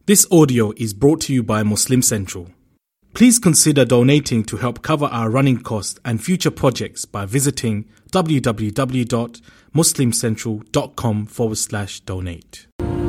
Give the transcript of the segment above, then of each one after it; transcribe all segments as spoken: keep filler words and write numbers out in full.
This audio is brought to you by Muslim Central. Please consider donating to help cover our running costs and future projects by visiting www.muslimcentral.com forward slash donate.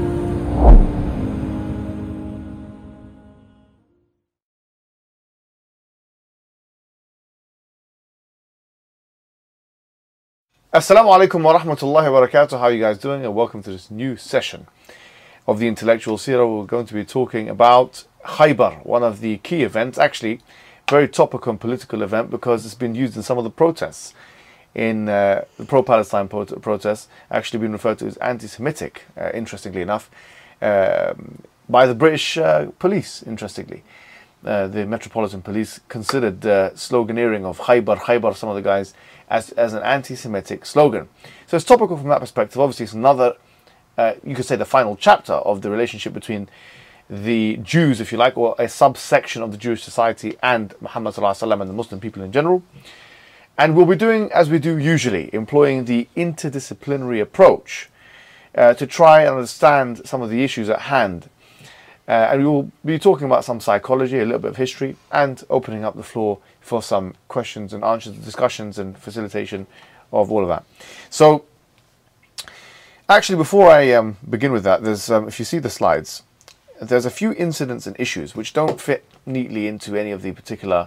Assalamu alaikum wa rahmatullahi wa barakatuh. How are you guys doing? And welcome to this new session of the Intellectual Seerah. We're going to be talking about Khaybar, one of the key events, actually very topical and political event because it's been used in some of the protests in uh, the pro-Palestine pro- protests, actually been referred to as anti-Semitic, uh, interestingly enough, um, by the British uh, police, interestingly. Uh, the Metropolitan Police considered the sloganeering of Khaybar, Khaybar, some of the guys, as, as an anti-Semitic slogan. So it's topical from that perspective. Obviously, it's another, uh, you could say, the final chapter of the relationship between the Jews, if you like, or a subsection of the Jewish society and Muhammad sallallahu alaihi wasallam and the Muslim people in general. And we'll be doing as we do usually, employing the interdisciplinary approach uh, to try and understand some of the issues at hand. Uh, and we will be talking about some psychology, a little bit of history, and opening up the floor for some questions and answers, discussions and facilitation of all of that. So, actually, before I um, begin with that, there's um, if you see the slides, there's a few incidents and issues which don't fit neatly into any of the particular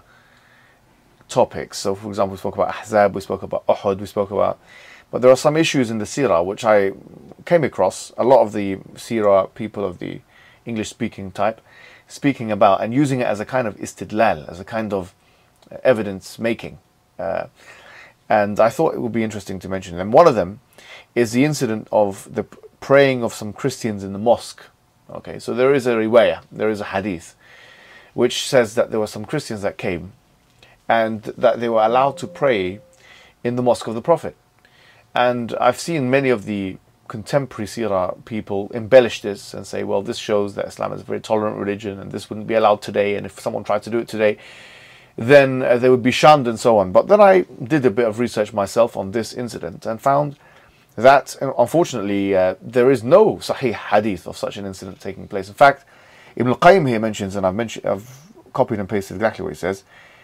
topics. So, for example, we spoke about Ahzab, we spoke about Uhud, we spoke about... But there are some issues in the Seerah which I came across. A lot of the Seerah people of the English-speaking type speaking about and using it as a kind of istidlal, as a kind of evidence-making. Uh, and I thought it would be interesting to mention them. One of them is the incident of the praying of some Christians in the mosque. Okay, so there is a riwayah, there is a hadith, which says that there were some Christians that came and that they were allowed to pray in the mosque of the Prophet. And I've seen many of the contemporary Seerah people embellish this and say, well, this shows that Islam is a very tolerant religion and this wouldn't be allowed today, and if someone tried to do it today, then uh, they would be shunned and so on. But then I did a bit of research myself on this incident and found that, unfortunately, uh, there is no Sahih hadith of such an incident taking place. In fact, Ibn al-Qayyim here mentions, and I've, mentioned, I've copied and pasted exactly what he says.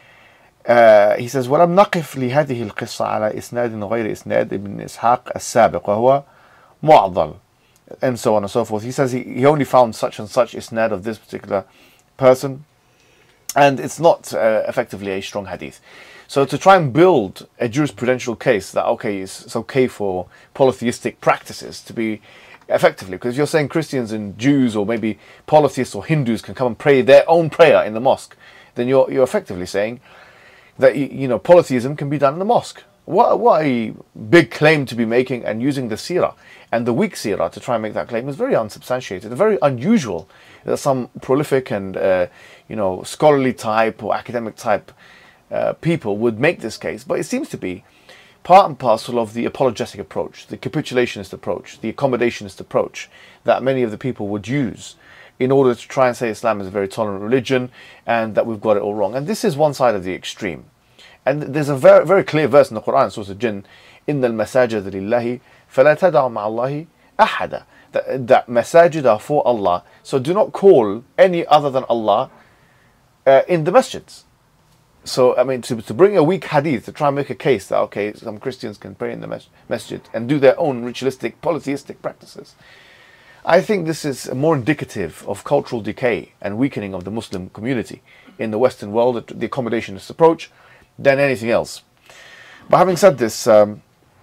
Uh, he says, وَلَمْ نَقِفْ لِهَذِهِ الْقِصَّةِ عَلَى إِسْنَادٍ غَيْرِ إِسْنَادِ ibn إسحاق السابق وهو معضل, and so on and so forth. He says he, he only found such and such isnad of this particular person, and it's not uh, effectively a strong hadith. So to try and build a jurisprudential case that, okay, it's, it's okay for polytheistic practices to be effectively, because if you're saying Christians and Jews or maybe polytheists or Hindus can come and pray their own prayer in the mosque, then you're you're effectively saying that, you know, polytheism can be done in the mosque. What, what a big claim to be making, and using the seerah and the weak seerah to try and make that claim is very unsubstantiated, very unusual that some prolific and, uh, you know, scholarly type or academic type uh, people would make this case. But it seems to be part and parcel of the apologetic approach, the capitulationist approach, the accommodationist approach that many of the people would use in order to try and say Islam is a very tolerant religion and that we've got it all wrong. And this is one side of the extreme. And there's a very very clear verse in the Quran, Surah Al-Jinn, إِنَّ الْمَسَاجِدَ لِلَّهِ فَلَا تَدَعُوا مَعَ اللَّهِ أَحَدًا. That, that masajid are for Allah, so do not call any other than Allah uh, in the masjids. So, I mean, to, to bring a weak hadith, to try and make a case that, okay, some Christians can pray in the mas- masjid and do their own ritualistic, polytheistic practices. I think this is more indicative of cultural decay and weakening of the Muslim community in the Western world, the accommodationist approach, than anything else. But having said this, um,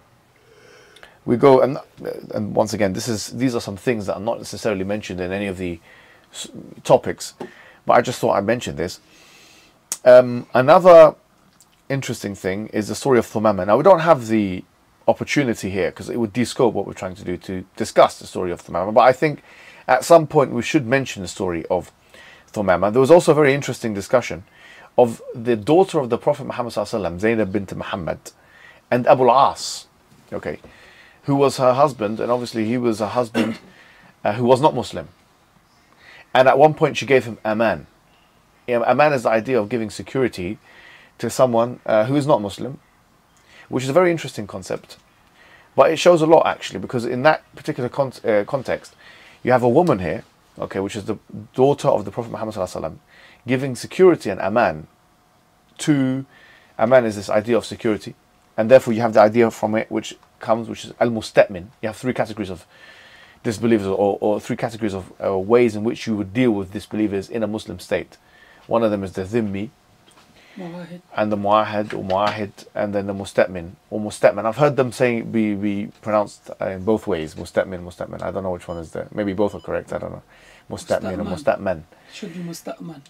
we go, and, and once again, this is these are some things that are not necessarily mentioned in any of the s- topics, but I just thought I'd mention this. Um, another interesting thing is the story of Thumama. Now, we don't have the opportunity here because it would de-scope what we're trying to do to discuss the story of Thumama, but I think at some point we should mention the story of Thumama. There was also a very interesting discussion of the daughter of the Prophet Muhammad sallallahu alaihi wasallam, Zainab bint Muhammad, and Abu al-As, okay, who was her husband, and obviously he was a husband uh, who was not Muslim. And at one point she gave him aman. You know, aman is the idea of giving security to someone uh, who is not Muslim, which is a very interesting concept. But it shows a lot, actually, because in that particular con- uh, context, you have a woman here, okay, which is the daughter of the Prophet Muhammad sallallahu alaihi wasallam, giving security and aman to, aman is this idea of security, and therefore you have the idea from it which comes, which is al-musta'min. You have three categories of disbelievers, or, or three categories of uh, ways in which you would deal with disbelievers in a Muslim state. One of them is the dhimmi, Mu'ahid. And the mu'ahid or mu'ahid, and then the musta'min or musta'man. I've heard them saying be be pronounced uh, in both ways, musta'min, musta'man. I don't know which one is there. Maybe both are correct. I don't know. Musta'min or musta'man. Should be musta'man.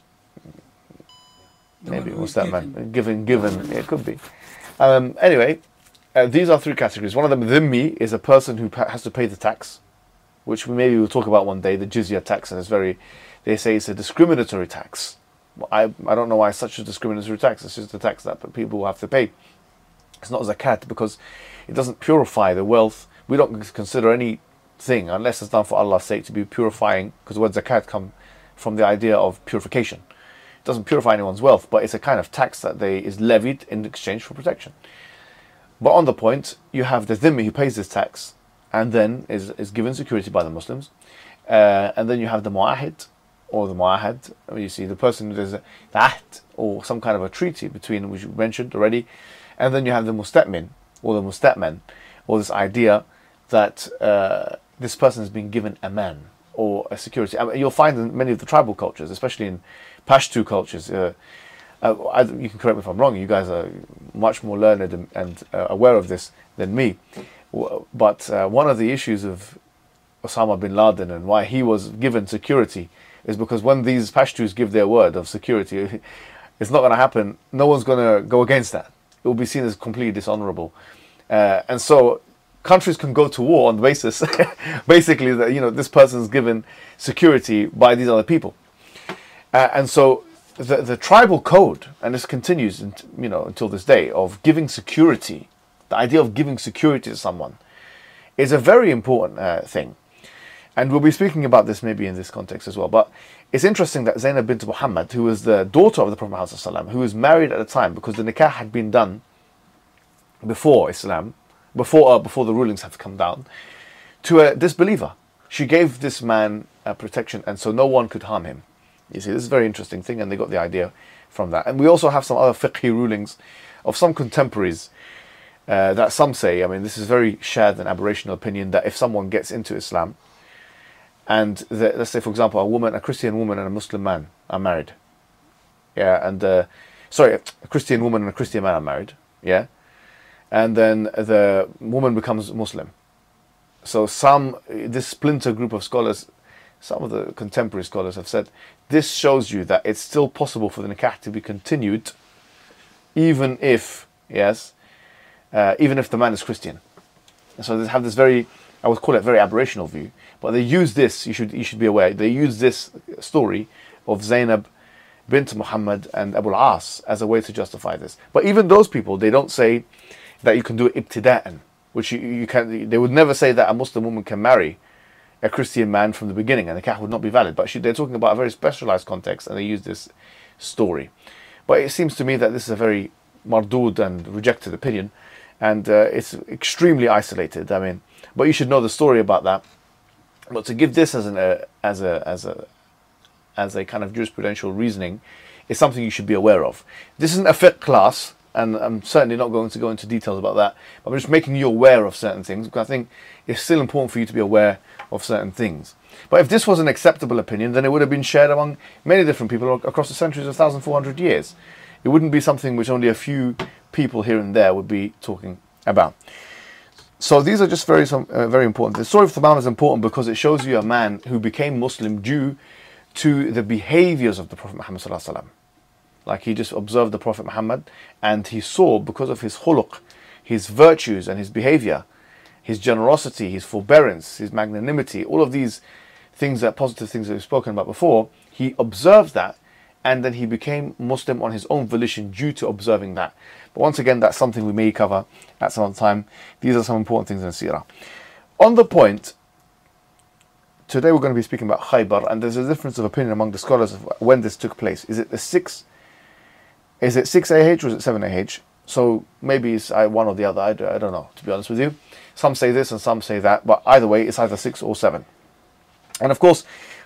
Maybe musta'man. Given, given, it could be. Um, anyway, uh, these are three categories. One of them, dhimmi, is a person who pa- has to pay the tax, which we maybe we'll talk about one day, the jizya tax, and it's very, they say it's a discriminatory tax. I I don't know why it's such a discriminatory tax. It's just a tax that people will have to pay. It's not zakat because it doesn't purify the wealth. We don't consider anything, unless it's done for Allah's sake, to be purifying, because the word zakat comes from the idea of purification. It doesn't purify anyone's wealth, but it's a kind of tax that they is levied in exchange for protection. But on the point, you have the dhimmi who pays this tax and then is, is given security by the Muslims. Uh, and then you have the mu'ahid, or the mu'ahad, you see the person who does that, or some kind of a treaty between, which you mentioned already. And then you have the musta'min, or the musta'man, or this idea that uh, this person has been given a man, or a security. I mean, you'll find in many of the tribal cultures, especially in Pashto cultures, uh, uh, I, you can correct me if I'm wrong, you guys are much more learned and, and uh, aware of this than me. But uh, one of the issues of Osama bin Laden and why he was given security is because when these Pashtus give their word of security, it's not going to happen. No one's going to go against that. It will be seen as completely dishonorable. Uh, and so countries can go to war on the basis, basically, that, you know, this person's given security by these other people. Uh, and so the the tribal code, and this continues, in, you know, until this day, of giving security, the idea of giving security to someone, is a very important uh, thing. And we'll be speaking about this maybe in this context as well. But it's interesting that Zainab bint Muhammad, who was the daughter of the Prophet Muhammad, who was married at the time, because the nikah had been done before Islam, before uh, before the rulings had come down, to a disbeliever. She gave this man uh, protection, and so no one could harm him. You see, this is a very interesting thing, and they got the idea from that. And we also have some other fiqhi rulings of some contemporaries uh, that some say, I mean, this is very shared and aberrational opinion, that if someone gets into Islam, and the, let's say, for example, a woman, a Christian woman and a Muslim man are married. Yeah, and, uh, sorry, a Christian woman and a Christian man are married. Yeah. And then the woman becomes Muslim. So some, this splinter group of scholars, some of the contemporary scholars have said, this shows you that it's still possible for the nikah to be continued, even if, yes, uh, even if the man is Christian. And so they have this very, I would call it very aberrational view, but they use this, you should you should be aware, they use this story of Zainab bint Muhammad and Abu al-As as a way to justify this. But even those people, they don't say that you can do it ibtida'an, which you, you can, they would never say that a Muslim woman can marry a Christian man from the beginning and the nikah would not be valid. But she, they're talking about a very specialized context, and they use this story. But it seems to me that this is a very mardud and rejected opinion, and uh, it's extremely isolated. I mean, but you should know the story about that. But to give this as an uh, as a as a as a kind of jurisprudential reasoning is something you should be aware of. This isn't a fiqh class, and I'm certainly not going to go into details about that. But I'm just making you aware of certain things, because I think it's still important for you to be aware of certain things. But if this was an acceptable opinion, then it would have been shared among many different people across the centuries of one thousand four hundred years. It wouldn't be something which only a few people here and there would be talking about. So these are just very some, uh, very important. The story of Thumama is important because it shows you a man who became Muslim due to the behaviors of the Prophet Muhammad sallallahu alaihi wasallam. Like, he just observed the Prophet Muhammad, and he saw, because of his khuluq, his virtues and his behavior, his generosity, his forbearance, his magnanimity, all of these things, that positive things that we've spoken about before, he observed that, and then he became Muslim on his own volition due to observing that. But once again, that's something we may cover at some other time. These are some important things in Sirah. On the point, today we're going to be speaking about Khaybar, and there's a difference of opinion among the scholars of when this took place. Is it the six? Is it six A H or is it seven A H? So maybe it's one or the other. I don't know, to be honest with you. Some say this and some say that, but either way, it's either six or seven. And of course,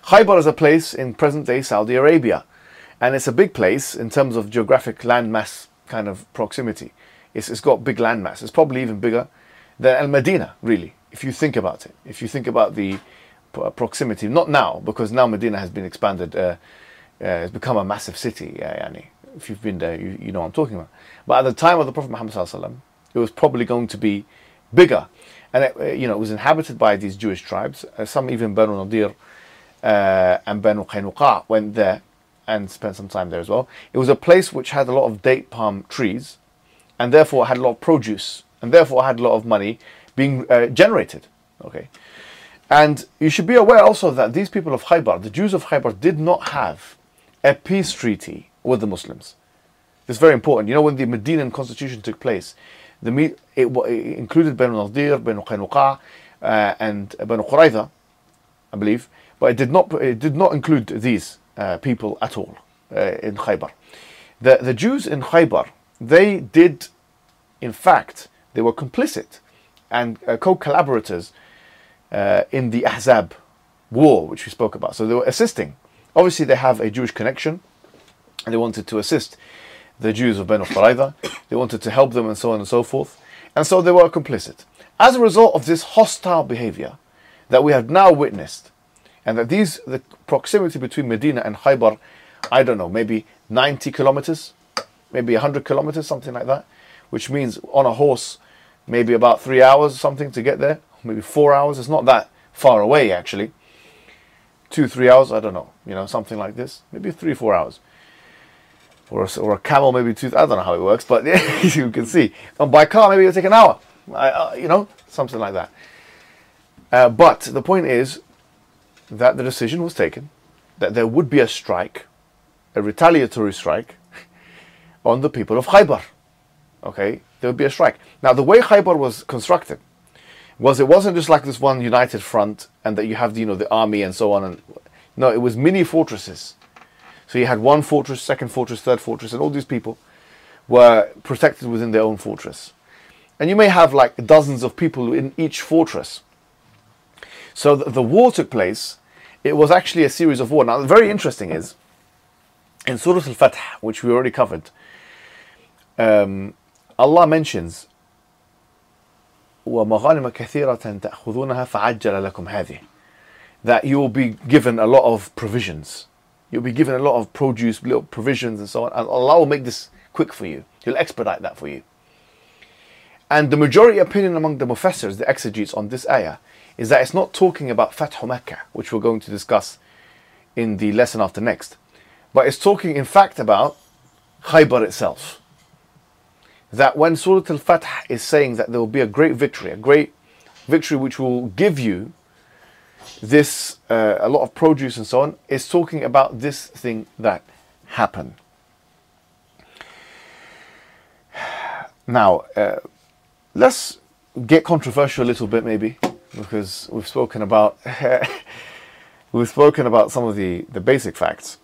Khaybar is a place in present-day Saudi Arabia, and it's a big place in terms of geographic landmass kind of proximity. It's, it's got big landmass. It's probably even bigger than Al-Medina, really, if you think about it. If you think about the proximity, not now, because now Medina has been expanded, uh, uh, it's become a massive city. Uh, yani, if you've been there, you, you know what I'm talking about. But at the time of the Prophet Muhammad sallallahu alaihi wasallam, it was probably going to be bigger, and it, uh, you know, it was inhabited by these Jewish tribes. Uh, some even Banu Nadir uh, and Banu Qaynuqa went there and spent some time there as well. It was a place which had a lot of date palm trees, and therefore had a lot of produce, and therefore had a lot of money being uh, generated. Okay. And you should be aware also that these people of Khaybar, the Jews of Khaybar, did not have a peace treaty with the Muslims. It's very important. You know, when the Medinan constitution took place, the it, it included Banu Nadir, Banu Qaynuqa, uh, and Banu Qurayza, I believe, but it did not it did not include these uh, people at all uh, in Khaybar. The the Jews in Khaybar, they did, in fact, they were complicit and uh, co-collaborators Uh, in the Ahzab war, which we spoke about. So they were assisting. Obviously, they have a Jewish connection, and they wanted to assist the Jews of Banu Qurayza. They wanted to help them, and so on and so forth. And so they were complicit. As a result of this hostile behavior that we have now witnessed, and that these, the proximity between Medina and Khaybar, I don't know, maybe ninety kilometers, maybe one hundred kilometers, something like that, which means on a horse, maybe about three hours or something to get there. Maybe four hours. It's not that far away, actually. Two, three hours. I don't know. You know, something like this. Maybe three, four hours. Or a, or a camel, maybe two. I don't know how it works, but you can see. And by car, maybe it'll take an hour. I, uh, you know, something like that. Uh, but the point is that the decision was taken that there would be a strike, a retaliatory strike, on the people of Khaybar. Okay, there would be a strike. Now, the way Khaybar was constructed was it wasn't just like this one united front and that you have, you know, the army and so on. And no, it was mini fortresses. So you had one fortress, second fortress, third fortress, and all these people were protected within their own fortress. And you may have like dozens of people in each fortress. So the, the war took place. It was actually a series of war. Now, very interesting is, in Surah Al-Fath, which we already covered, um, Allah mentions وَمَغَانِمَ كَثِيرَةً تَأْخُذُونَهَا فَعَجَّلَ لَكُمْ هَذِهِ, that you will be given a lot of provisions. You'll be given a lot of produce, little provisions and so on. And Allah will make this quick for you. He'll expedite that for you. And the majority opinion among the Mufassirs, the exegetes on this ayah, is that it's not talking about Fathu Makkah, which we're going to discuss in the lesson after next. But it's talking in fact about Khaybar itself. That when Surah Al-Fath is saying that there will be a great victory, a great victory which will give you this, uh, a lot of produce and so on, is talking about this thing that happened. Now, uh, let's get controversial a little bit maybe, because we've spoken about we've spoken about some of the, the basic facts.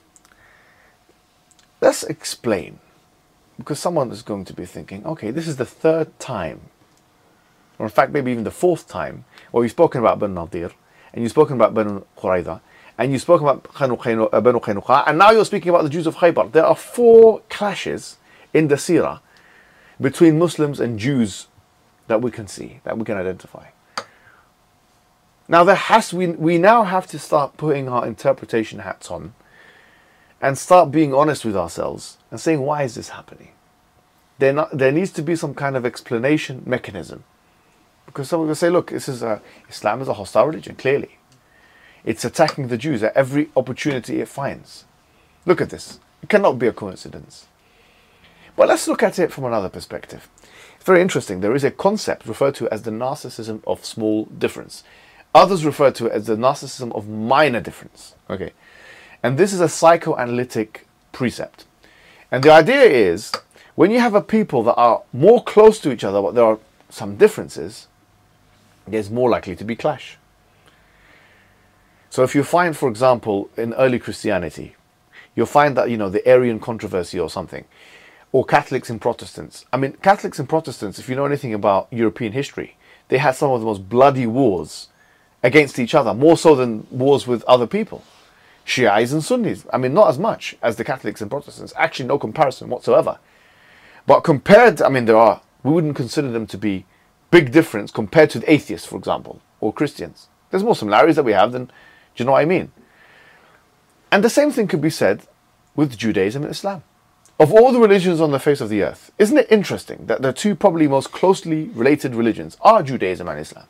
Let's explain. Because someone is going to be thinking, okay, this is the third time, or in fact maybe even the fourth time, where you've spoken about Banu Nadir, and you've spoken about Banu Qurayza, and you've spoken about Banu Qaynuqa, and now you're speaking about the Jews of Khaybar. There are four clashes in the seerah between Muslims and Jews that we can see, that we can identify. Now there has we we now have to start putting our interpretation hats on and start being honest with ourselves and saying, why is this happening? There, not, there needs to be some kind of explanation mechanism. Because someone will say, look, this is a, Islam is a hostile religion, clearly. It's attacking the Jews at every opportunity it finds. Look at this. It cannot be a coincidence. But let's look at it from another perspective. It's very interesting. There is a concept referred to as the narcissism of small difference. Others refer to it as the narcissism of minor difference. Okay. And this is a psychoanalytic precept. And the idea is, when you have a people that are more close to each other, but there are some differences, there's more likely to be clash. So if you find, for example, in early Christianity, you'll find that, you know, the Arian controversy or something, or Catholics and Protestants. I mean, Catholics and Protestants, if you know anything about European history, they had some of the most bloody wars against each other, more so than wars with other people. Shiites and Sunnis. I mean, not as much as the Catholics and Protestants. Actually, no comparison whatsoever. But compared, I mean, there are, we wouldn't consider them to be big difference compared to the atheists, for example, or Christians. There's more similarities that we have than, do you know what I mean? And the same thing could be said with Judaism and Islam. Of all the religions on the face of the earth, isn't it interesting that the two probably most closely related religions are Judaism and Islam?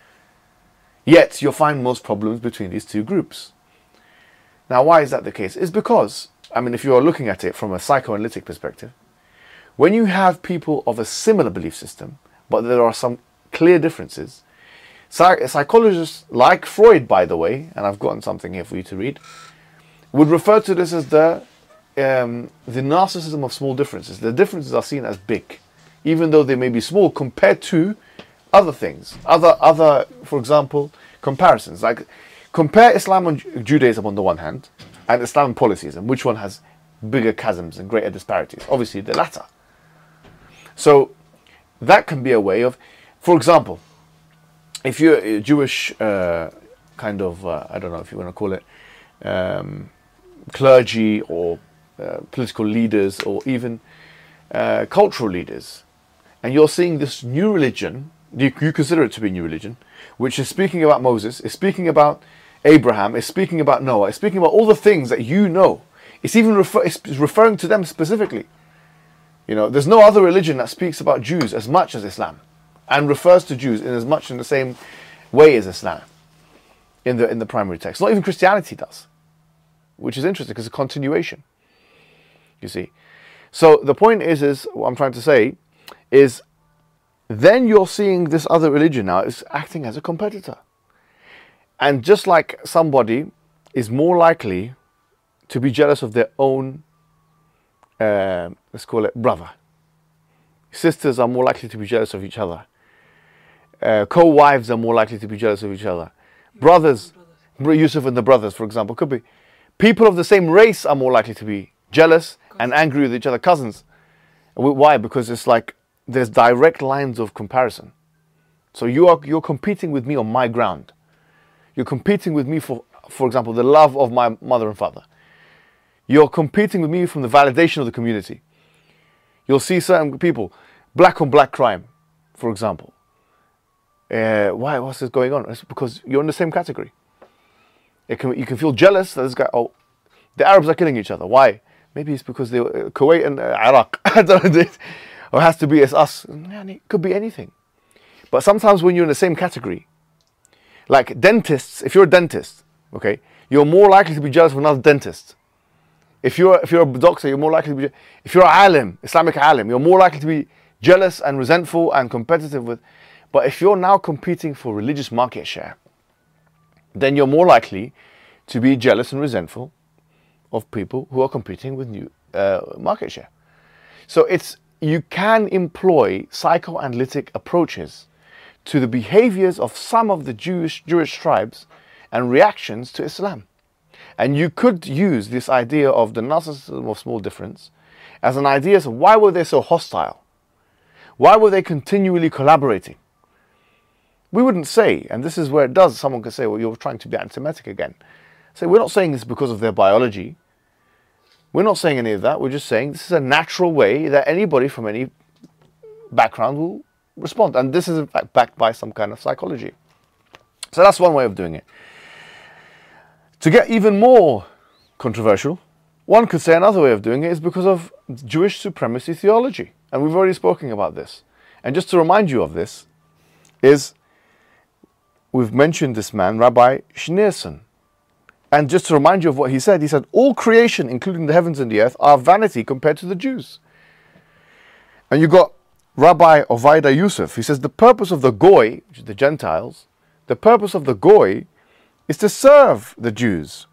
Yet you'll find most problems between these two groups. Now, why is that the case? It's because, I mean, if you are looking at it from a psychoanalytic perspective, when you have people of a similar belief system, but there are some clear differences, psych- psychologists like Freud, by the way, and I've gotten something here for you to read, would refer to this as the um, the narcissism of small differences. The differences are seen as big, even though they may be small compared to other things. Other, other, for example, comparisons. Like, compare Islam and Judaism on the one hand, and Islam and polytheism. Which one has bigger chasms and greater disparities? Obviously, the latter. So, that can be a way of, for example, if you're a Jewish uh, kind of, uh, I don't know if you want to call it, um, clergy or uh, political leaders or even uh, cultural leaders, and you're seeing this new religion, you, you consider it to be a new religion, which is speaking about Moses, is speaking about Abraham, is speaking about Noah, is speaking about all the things that you know. It's even refer, it's referring to them specifically. You know, there's no other religion that speaks about Jews as much as Islam, and refers to Jews in as much in the same way as Islam in the in the primary text. Not even Christianity does, which is interesting because it's a continuation. You see, so the point is, is what I'm trying to say is, then you're seeing this other religion now is acting as a competitor, and just like somebody is more likely to be jealous of their own, uh, let's call it brother. Sisters are more likely to be jealous of each other. Uh, co-wives are more likely to be jealous of each other. Brothers, Yusuf and the brothers, for example, could be. People of the same race are more likely to be jealous and angry with each other. Cousins. Why? Because it's like there's direct lines of comparison. So you are you're competing with me on my ground. You're competing with me for, for example, the love of my mother and father. You're competing with me from the validation of the community. You'll see certain people, black on black crime, for example. Uh, why? What's this going on? It's because you're in the same category. It can, you can feel jealous that this guy, oh, the Arabs are killing each other. Why? Maybe it's because they were uh, Kuwait and uh, Iraq. I don't know. Or it has to be it's us. It could be anything. But sometimes when you're in the same category, like dentists, if you're a dentist, okay, you're more likely to be jealous of another dentist. If you're if you're a doctor, you're more likely to be. If you're an alim, Islamic alim, you're more likely to be jealous and resentful and competitive with. But if you're now competing for religious market share, then you're more likely to be jealous and resentful of people who are competing with new uh, market share. So it's you can employ psychoanalytic approaches to the behaviors of some of the Jewish Jewish tribes and reactions to Islam. And you could use this idea of the narcissism of small difference as an idea of why were they so hostile? Why were they continually collaborating? We wouldn't say, and this is where it does, someone could say, well, you're trying to be anti-Semitic again. Say, we're not saying this because of their biology. We're not saying any of that. We're just saying this is a natural way that anybody from any background will respond. And this is in fact backed by some kind of psychology. So that's one way of doing it. To get even more controversial, one could say another way of doing it is because of Jewish supremacy theology. And we've already spoken about this. And just to remind you of this, is we've mentioned this man, Rabbi Schneerson. And just to remind you of what he said, he said, all creation, including the heavens and the earth, are vanity compared to the Jews. And you got Rabbi Ovaida Yusuf. He says, the purpose of the Goy, which is the Gentiles, the purpose of the Goy is to serve the Jews.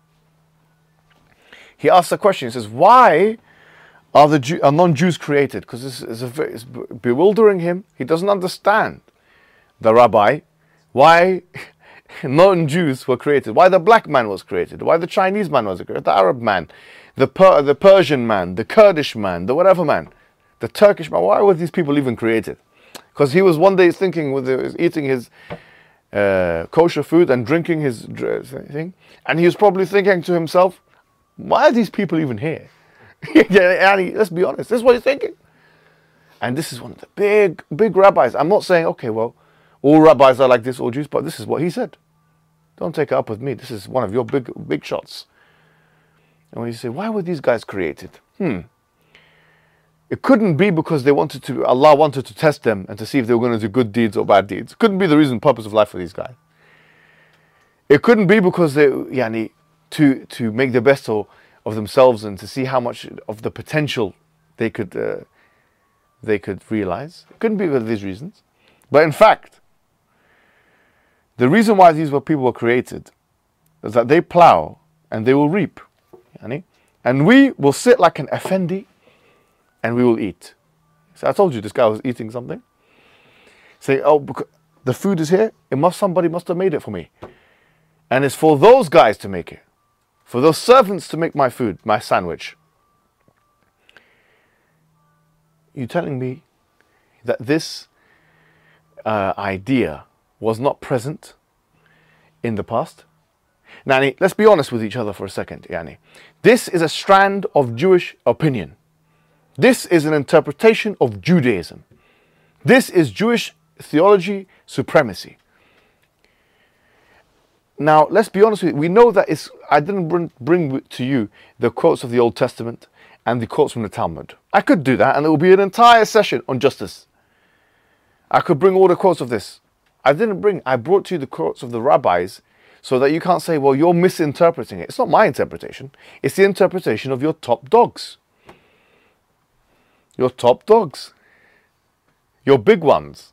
He asks a question, he says, why are the Jew, are non-Jews created? Because this is a very, it's bewildering him. He doesn't understand, the rabbi, why non-Jews were created, why the black man was created, why the Chinese man was created, the Arab man, the per, the Persian man, the Kurdish man, the whatever man, the Turkish man. Why were these people even created? Because he was one day thinking, when he was eating his uh, kosher food and drinking his thing. And he was probably thinking to himself, why are these people even here? Yeah, and he, let's be honest, this is what he's thinking. And this is one of the big, big rabbis. I'm not saying, okay, well, all rabbis are like this, all Jews, but this is what he said. Don't take it up with me. This is one of your big, big shots. And when you say, why were these guys created? Hmm. It couldn't be because they wanted to, Allah wanted to test them and to see if they were going to do good deeds or bad deeds. It couldn't be the reason, purpose of life for these guys. It couldn't be because they, yani, to to make the best of, of themselves and to see how much of the potential they could uh, they could realize. It couldn't be for these reasons. But in fact, the reason why these were people were created is that they plow and they will reap. Yani, and we will sit like an effendi and we will eat. So I told you this guy was eating something. Say, oh, because the food is here. It must somebody must have made it for me, and it's for those guys to make it, for those servants to make my food, my sandwich. You telling me that this uh, idea was not present in the past? Nani, let's be honest with each other for a second. Yani, this is a strand of Jewish opinion. This is an interpretation of Judaism. This is Jewish theology supremacy. Now, let's be honest with you. We know that it's, I didn't bring, bring to you the quotes of the Old Testament and the quotes from the Talmud. I could do that and it will be an entire session on justice. I could bring all the quotes of this. I didn't bring, I brought to you the quotes of the rabbis so that you can't say, well, you're misinterpreting it. It's not my interpretation. It's the interpretation of your top dogs. Your top dogs. Your big ones.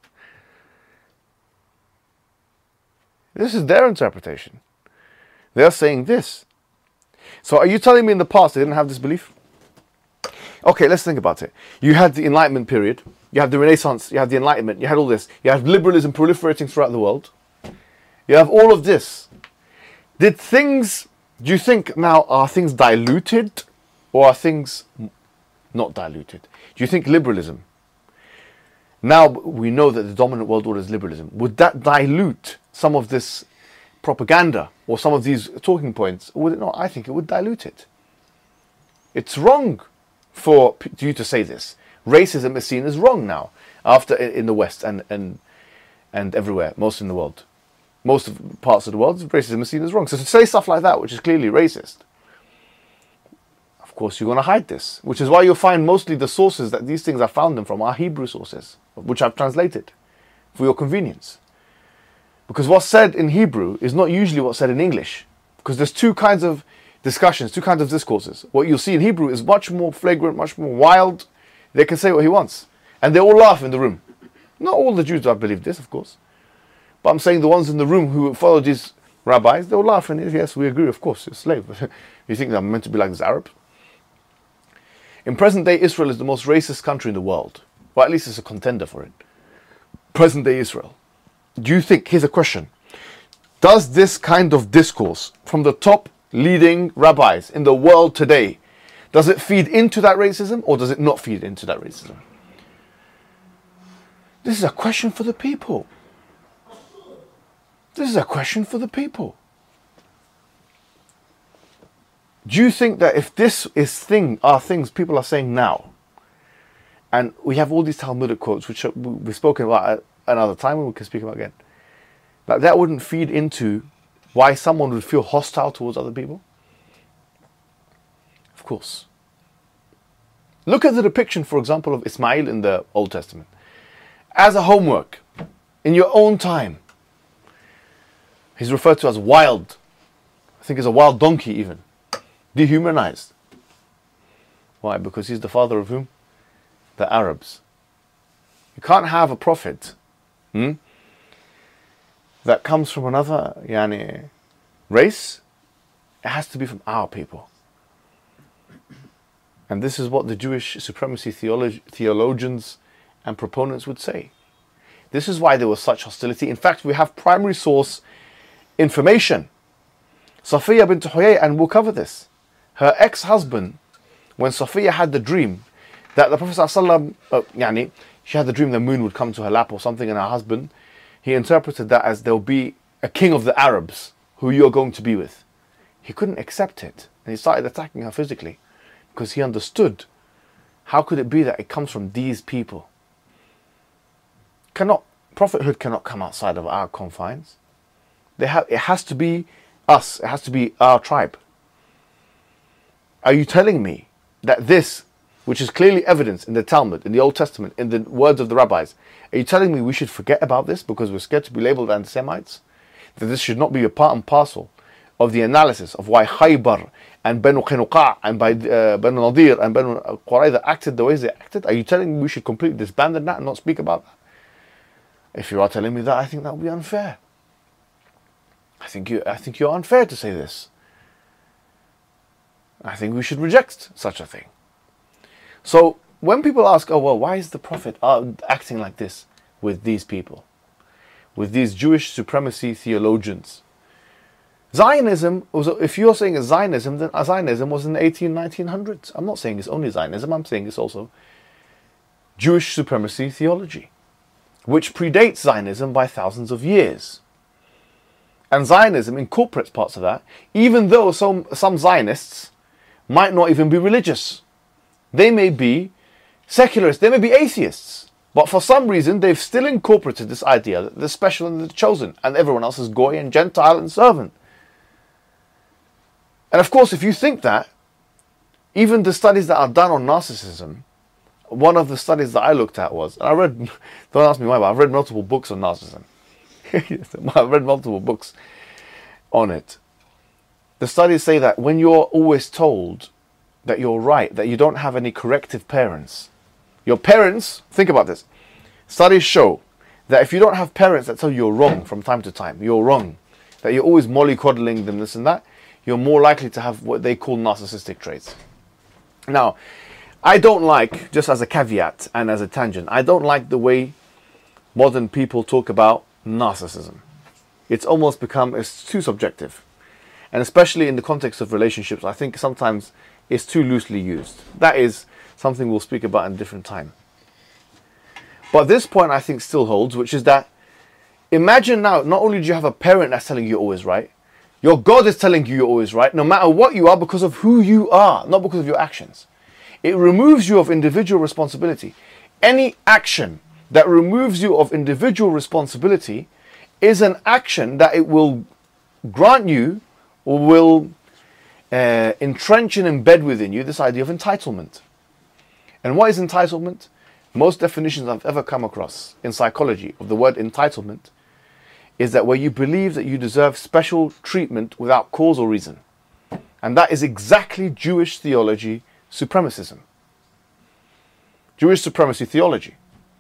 This is their interpretation. They're saying this. So are you telling me in the past they didn't have this belief? Okay, let's think about it. You had the Enlightenment period. You have the Renaissance. You have the Enlightenment. You had all this. You have liberalism proliferating throughout the world. You have all of this. Did things, do you think now, are things diluted or are things not diluted? Do you think liberalism, now we know that the dominant world order is liberalism, would that dilute some of this propaganda or some of these talking points? Or would it not? I think it would dilute it. It's wrong for you to say this. Racism is seen as wrong now, after in the West and, and, and everywhere, most in the world. Most of parts of the world, racism is seen as wrong. So to say stuff like that, which is clearly racist, of course you're going to hide this. Which is why you'll find mostly the sources that these things are found in from are Hebrew sources, which I've translated for your convenience. Because what's said in Hebrew is not usually what's said in English. Because there's two kinds of discussions, two kinds of discourses. What you'll see in Hebrew is much more flagrant, much more wild. They can say what he wants. And they all laugh in the room. Not all the Jews don't believe this, of course. But I'm saying the ones in the room who follow these rabbis, they'll laugh and yes, we agree, of course, you're a slave. You think I'm meant to be like this Arab? In present day, Israel is the most racist country in the world. Well, at least it's a contender for it. Present day Israel. Do you think, here's a question. Does this kind of discourse from the top leading rabbis in the world today, does it feed into that racism or does it not feed into that racism? This is a question for the people. This is a question for the people. Do you think that if this is thing are things people are saying now, and we have all these Talmudic quotes, which we've spoken about at another time and we can speak about again, that that wouldn't feed into why someone would feel hostile towards other people? Of course. Look at the depiction, for example, of Ismail in the Old Testament. As a homework, in your own time, he's referred to as wild. I think he's a wild donkey even. Dehumanized. Why? Because he's the father of whom? The Arabs. You can't have a prophet hmm, that comes from another yani, race. It has to be from our people. And this is what the Jewish supremacy theolog- theologians and proponents would say. This is why there was such hostility. In fact, we have primary source information. Safiya bint Huyay, and we'll cover this. Her ex-husband, when Safiya had the dream that the Prophet ﷺ, uh, yani, she had the dream the moon would come to her lap or something, and her husband he interpreted that as there'll be a king of the Arabs who you're going to be with. He couldn't accept it, and he started attacking her physically because he understood, how could it be that it comes from these people? Cannot prophethood cannot come outside of our confines. They have, it has to be us. It has to be our tribe. Are you telling me that this, which is clearly evidenced in the Talmud, in the Old Testament, in the words of the rabbis, are you telling me we should forget about this because we're scared to be labeled anti-Semites? That this should not be a part and parcel of the analysis of why Khaybar and Banu Qaynuqa and by uh, Banu Nadir and Banu Qurayza acted the ways they acted? Are you telling me we should completely disband that and not speak about that? If you are telling me that, I think that would be unfair. I think you, I think you're unfair to say this. I think we should reject such a thing. So when people ask, oh well, why is the Prophet acting like this with these people, with these Jewish supremacy theologians? Zionism was, if you're saying it's Zionism, then Zionism was in the eighteen, nineteen hundreds. I'm not saying it's only Zionism, I'm saying it's also Jewish supremacy theology, which predates Zionism by thousands of years. And Zionism incorporates parts of that, even though some, some Zionists might not even be religious. They may be secularists, they may be atheists, but for some reason they've still incorporated this idea that they're special and they're chosen, and everyone else is goy and Gentile and servant. And of course, if you think that, even the studies that are done on narcissism, one of the studies that I looked at was, and I read, don't ask me why, but I've read multiple books on narcissism. I've read multiple books on it. The studies say that when you're always told that you're right, that you don't have any corrective parents, your parents, think about this, studies show that if you don't have parents that tell you you're wrong from time to time, you're wrong, that you're always mollycoddling them, this and that, you're more likely to have what they call narcissistic traits. Now, I don't like, just as a caveat and as a tangent, I don't like the way modern people talk about narcissism. It's almost become, it's too subjective. And especially in the context of relationships, I think sometimes it's too loosely used. That is something we'll speak about in a different time. But this point I think still holds, which is that imagine now, not only do you have a parent that's telling you you're always right, your God is telling you you're always right, no matter what you are, because of who you are, not because of your actions. It removes you of individual responsibility. Any action that removes you of individual responsibility is an action that it will grant you or will uh, entrench and embed within you this idea of entitlement. And what is entitlement? Most definitions I've ever come across in psychology of the word entitlement is that where you believe that you deserve special treatment without cause or reason. And that is exactly Jewish theology supremacism. Jewish supremacy theology.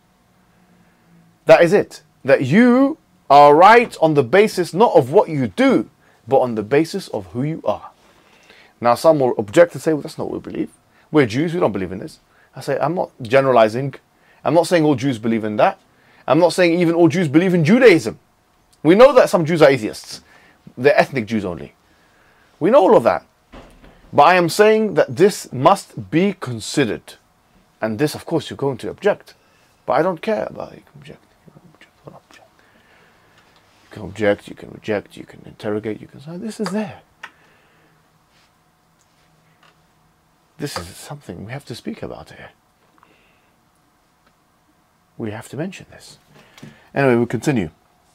That is it. That you are right on the basis not of what you do, but on the basis of who you are. Now some will object and say, well, that's not what we believe. We're Jews, we don't believe in this. I say, I'm not generalizing. I'm not saying all Jews believe in that. I'm not saying even all Jews believe in Judaism. We know that some Jews are atheists. They're ethnic Jews only. We know all of that. But I am saying that this must be considered. And this, of course, you're going to object. But I don't care about it. You can object. You can object. You can object, you can reject, you can interrogate, you can say, this is there. This is something we have to speak about here. We have to mention this. Anyway, we'll continue.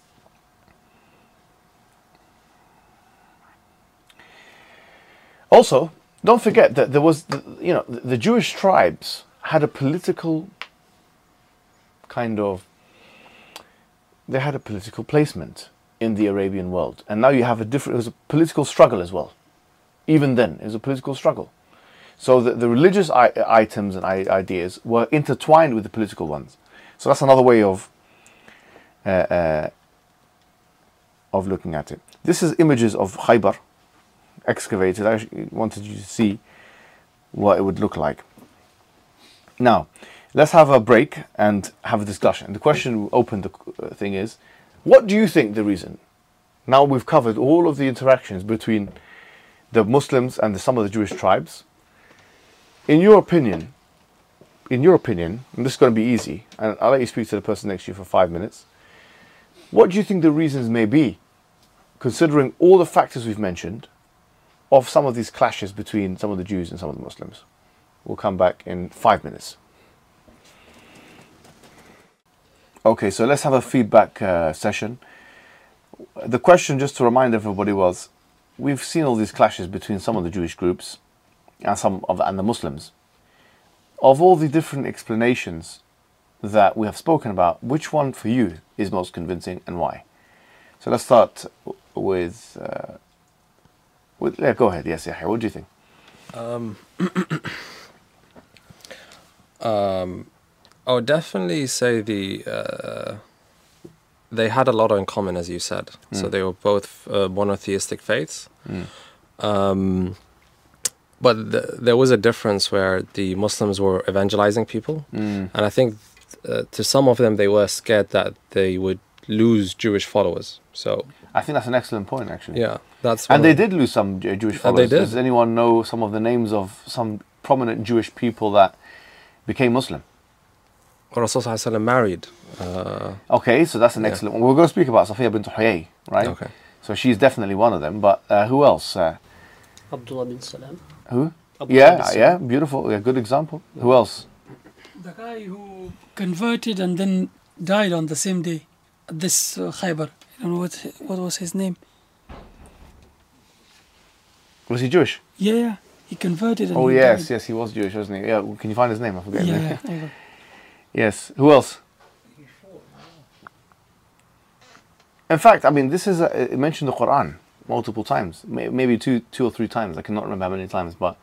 Also, don't forget that there was, the, you know, the, the Jewish tribes had a political kind of, they had a political placement in the Arabian world. And now you have a different, it was a political struggle as well. Even then, it was a political struggle. So the, the religious I, items and I, ideas were intertwined with the political ones. So that's another way of, uh, uh, of looking at it. This is images of Khaybar excavated. I wanted you to see what it would look like. Now, let's have a break and have a discussion. The question open the thing is, what do you think the reason? Now we've covered all of the interactions between the Muslims and the, some of the Jewish tribes. In your opinion, in your opinion, and this is going to be easy, and I'll let you speak to the person next to you for five minutes. What do you think the reasons may be, considering all the factors we've mentioned, of some of these clashes between some of the Jews and some of the Muslims? We'll come back in five minutes. Okay, so let's have a feedback uh, session. The question, just to remind everybody, was, we've seen all these clashes between some of the Jewish groups and some of the, and the Muslims. Of all the different explanations that we have spoken about, which one for you is most convincing and why? So let's start with, uh, with yeah, go ahead. Yes, Yahya, what do you think? Um, um, I would definitely say the uh, they had a lot in common, as you said. Mm. So they were both uh, monotheistic faiths. Mm. Um, but th- there was a difference where the Muslims were evangelizing people. Mm. And I think uh, to some of them, they were scared that they would lose Jewish followers. So I think that's an excellent point, actually. Yeah, that's and they did lose some J- Jewish followers. And they did. Does anyone know some of the names of some prominent Jewish people that became Muslim? Rasul Sallallahu Alaihi Wasallam married. Uh, okay, so that's an yeah. excellent one. We're going to speak about Safiya bint Huyay, right? Okay. So she's definitely one of them. But uh, who else? Uh, Abdullah bin Salam. Who? Abdullah yeah, bin Salam. yeah, beautiful. Yeah, good example. Yeah. Who else? The guy who converted and then died on the same day at this uh, Khaybar. I don't know what what was his name. Was he Jewish? Yeah, yeah. He converted. And oh he yes, died. yes, he was Jewish, wasn't he? Yeah. Can you find his name? I forget. Yeah, his name. yeah. Yes. Who else? In fact, I mean, this is a, it mentioned the Quran multiple times, maybe two, two or three times. I cannot remember how many times, but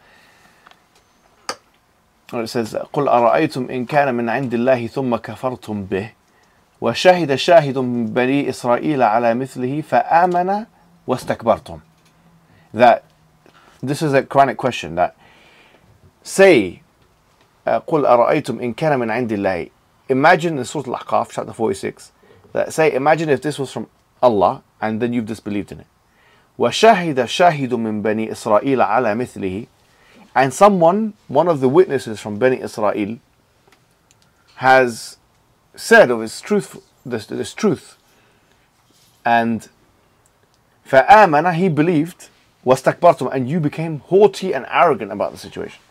it says, "قُلْ أَرَأَيْتُمْ إِنْ كَانَ مِنْ عِنْدِ اللَّهِ ثُمَّ كَفَرْتُمْ بِهِ وَشَهِدَ شَاهِدٌ مِنْ بَنِي إِسْرَائِيلَ عَلَى مِثْلِهِ فَآمَنَ وَاسْتَكْبَرْتُمْ." That this is a Quranic question. That say, uh, قُلْ أَرَأَيْتُمْ إِنْ كَانَ مِنْ عِنْدِ اللَّهِ. Imagine in Surah Al-Ahqaf, chapter forty-six, that say, imagine if this was from Allah and then you've disbelieved in it. وَشَهِدَ شَاهِدٌ مِنْ بَنِي إِسْرَائِيلَ عَلَى مِثْلِهِ. And someone, one of the witnesses from Bani Israel, has said of his truth, this, this truth, and فَآمَنَ, he believed, وَاسْتَكْبَرْتُمْ, and you became haughty and arrogant about the situation.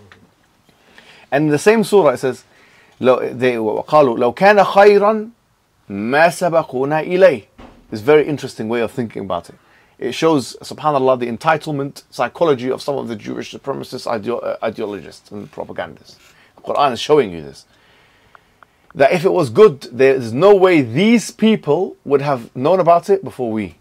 And in the same surah it says, لو, they, وَقَالُوا لَوْ كَانَ خَيْرًا مَا سَبَقُونَا إِلَيْهِ. It's a very interesting way of thinking about it. It shows, subhanAllah, the entitlement psychology of some of the Jewish supremacist ideo- uh, ideologists and propagandists. The Quran is showing you this. That if it was good, there's no way these people would have known about it before we.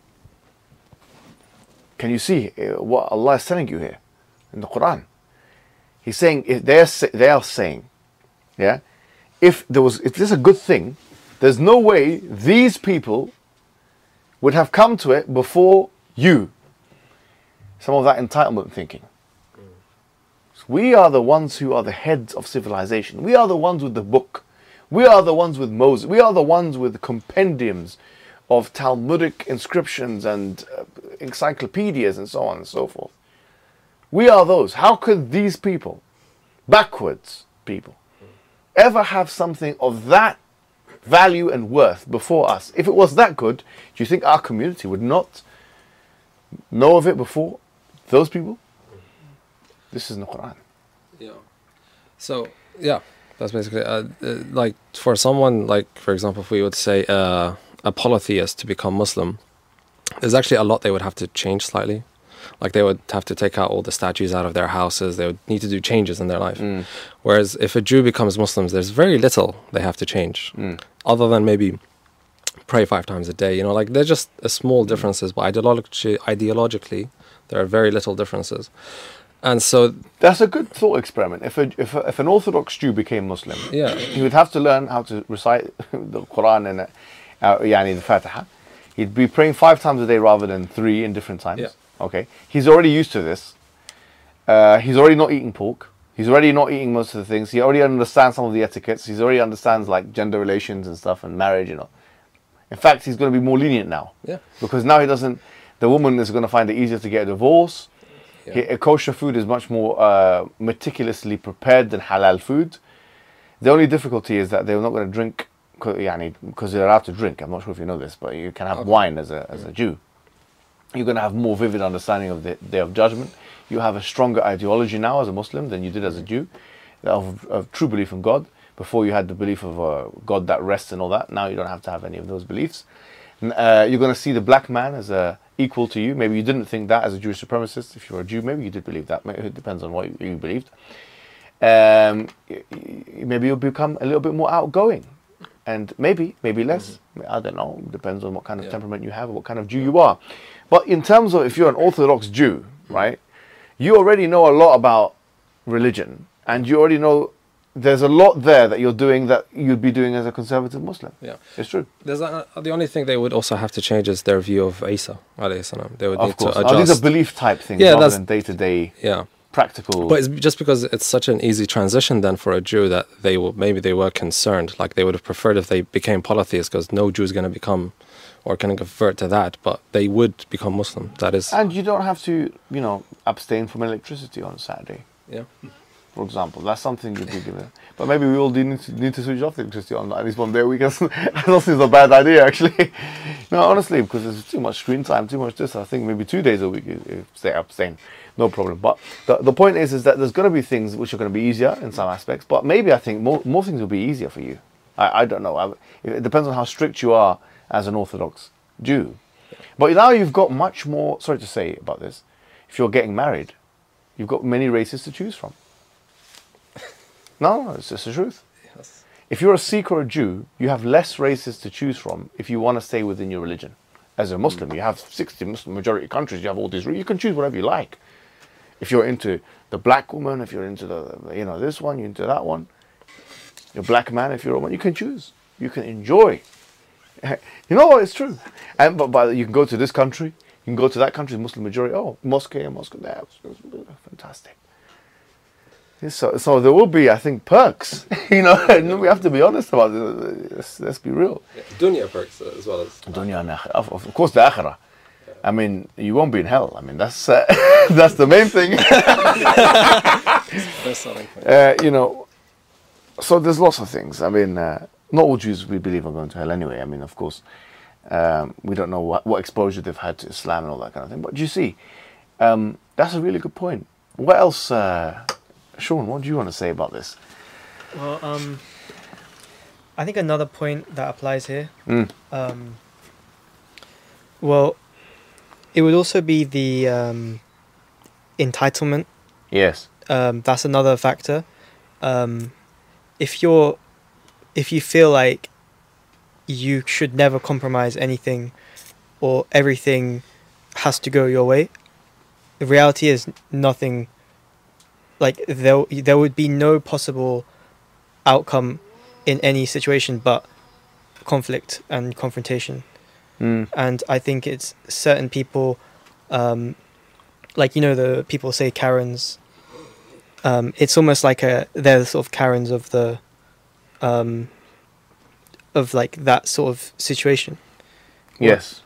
Can you see uh, what Allah is telling you here in the Quran? He's saying, if they're, they are saying, yeah, if there was, if this is a good thing, there's no way these people would have come to it before you. Some of that entitlement thinking. We are the ones who are the heads of civilization. We are the ones with the book. We are the ones with Moses. We are the ones with compendiums of Talmudic inscriptions and uh, encyclopedias and so on and so forth. We are those. How could these people, backwards people, ever have something of that value and worth before us? If it was that good, do you think our community would not know of it before those people? This is in the Quran. Yeah. So, yeah, that's basically, uh, uh, like, for someone, like, for example, if we would say uh, a polytheist to become Muslim, there's actually a lot they would have to change slightly. Like, they would have to take out all the statues out of their houses. They would need to do changes in their life. Mm. Whereas if a Jew becomes Muslim, there's very little they have to change. Mm. Other than maybe pray five times a day. You know, like, they're just uh, small differences. But ideologically, ideologically, there are very little differences. And so... That's a good thought experiment. If a, if, a, if an Orthodox Jew became Muslim, yeah, he would have to learn how to recite the Quran and uh, yani the Fatiha. He'd be praying five times a day rather than three in different times. Yeah. Okay, he's already used to this. Uh, he's already not eating pork. He's already not eating most of the things. He already understands some of the etiquettes. He's already understands like gender relations and stuff and marriage, you know. In fact, he's going to be more lenient now. Yeah. Because now he doesn't, the woman is going to find it easier to get a divorce. Yeah. He, a kosher food is much more uh, meticulously prepared than halal food. The only difficulty is that they're not going to drink because they're allowed to drink. I'm not sure if you know this, but you can have Okay. wine as a as a Jew. You're going to have more vivid understanding of the Day of Judgment. You have a stronger ideology now as a Muslim than you did as a Jew, of, of true belief in God. Before you had the belief of uh, God that rests and all that. Now you don't have to have any of those beliefs. N- Uh, you're going to see the black man as uh, equal to you. Maybe you didn't think that as a Jewish supremacist. If you were a Jew, maybe you did believe that. Maybe it depends on what you, you believed. Um, y- y- maybe you'll become a little bit more outgoing. And maybe, maybe less. I don't know. Depends on what kind of Yeah. temperament you have or what kind of Jew you are. But in terms of if you're an Orthodox Jew, right, you already know a lot about religion. And you already know there's a lot there that you're doing that you'd be doing as a conservative Muslim. Yeah. It's true. There's a, the only thing they would also have to change is their view of Isa alayhi salam. They would Of need course. to Oh, adjust. these are belief type things Yeah, rather that's- than day-to-day yeah. practical. But it's just because it's such an easy transition then for a Jew that they will maybe they were concerned, like they would have preferred if they became polytheists, because no Jew is going to become or can convert to that, but they would become Muslim. That is, And you don't have to, you know, abstain from electricity on Saturday, yeah, for example. That's something you'd be given. But maybe we all do need to, need to switch off the electricity on at least one day a week. I don't think it's a bad idea, actually. No, honestly, because there's too much screen time, too much this. I think maybe two days a week you, you stay abstain. No problem. But the, the point is, is that there's going to be things which are going to be easier in some aspects. But maybe I think more, more things will be easier for you. I, I don't know. I, it depends on how strict you are as an Orthodox Jew. But now you've got much more, sorry to say about this, if you're getting married, you've got many races to choose from. No, no, it's just the truth. yes. If you're a Sikh or a Jew, you have less races to choose from if you want to stay within your religion. As a Muslim, you have sixty Muslim majority countries, you have all these, you can choose whatever you like. If you're into the black woman, if you're into the, you know, this one, you're into that one. You're a black man, if you're a woman, you can choose. You can enjoy. You know what, it's true. And but, but you can go to this country, you can go to that country, Muslim majority, oh, mosque here, mosque there, fantastic. So, so there will be, I think, perks. You know, and we have to be honest about it. Let's, let's be real. Yeah. Dunya perks uh, as well as. Dunya and akhirah. Of, of course, the akhirah. I mean, you won't be in hell. I mean, that's uh, that's the main thing. Best selling point. Uh, you know, so there's lots of things. I mean, uh, not all Jews we believe are going to hell anyway. I mean, of course, um, we don't know what, what exposure they've had to Islam and all that kind of thing. But you see, um, that's a really good point. What else, uh, Sean? What do you want to say about this? Well, um, I think another point that applies here. Mm. Um, well, it would also be the um, entitlement. Yes. Um, that's another factor. Um, if you're, if you feel like you should never compromise anything, or everything has to go your way, the reality is nothing. Like there, there would be no possible outcome in any situation but conflict and confrontation. Mm. And I think it's certain people, um, like, you know, the people say Karens. Um, it's almost like a they're the sort of Karens of the, um, of like that sort of situation. Yes.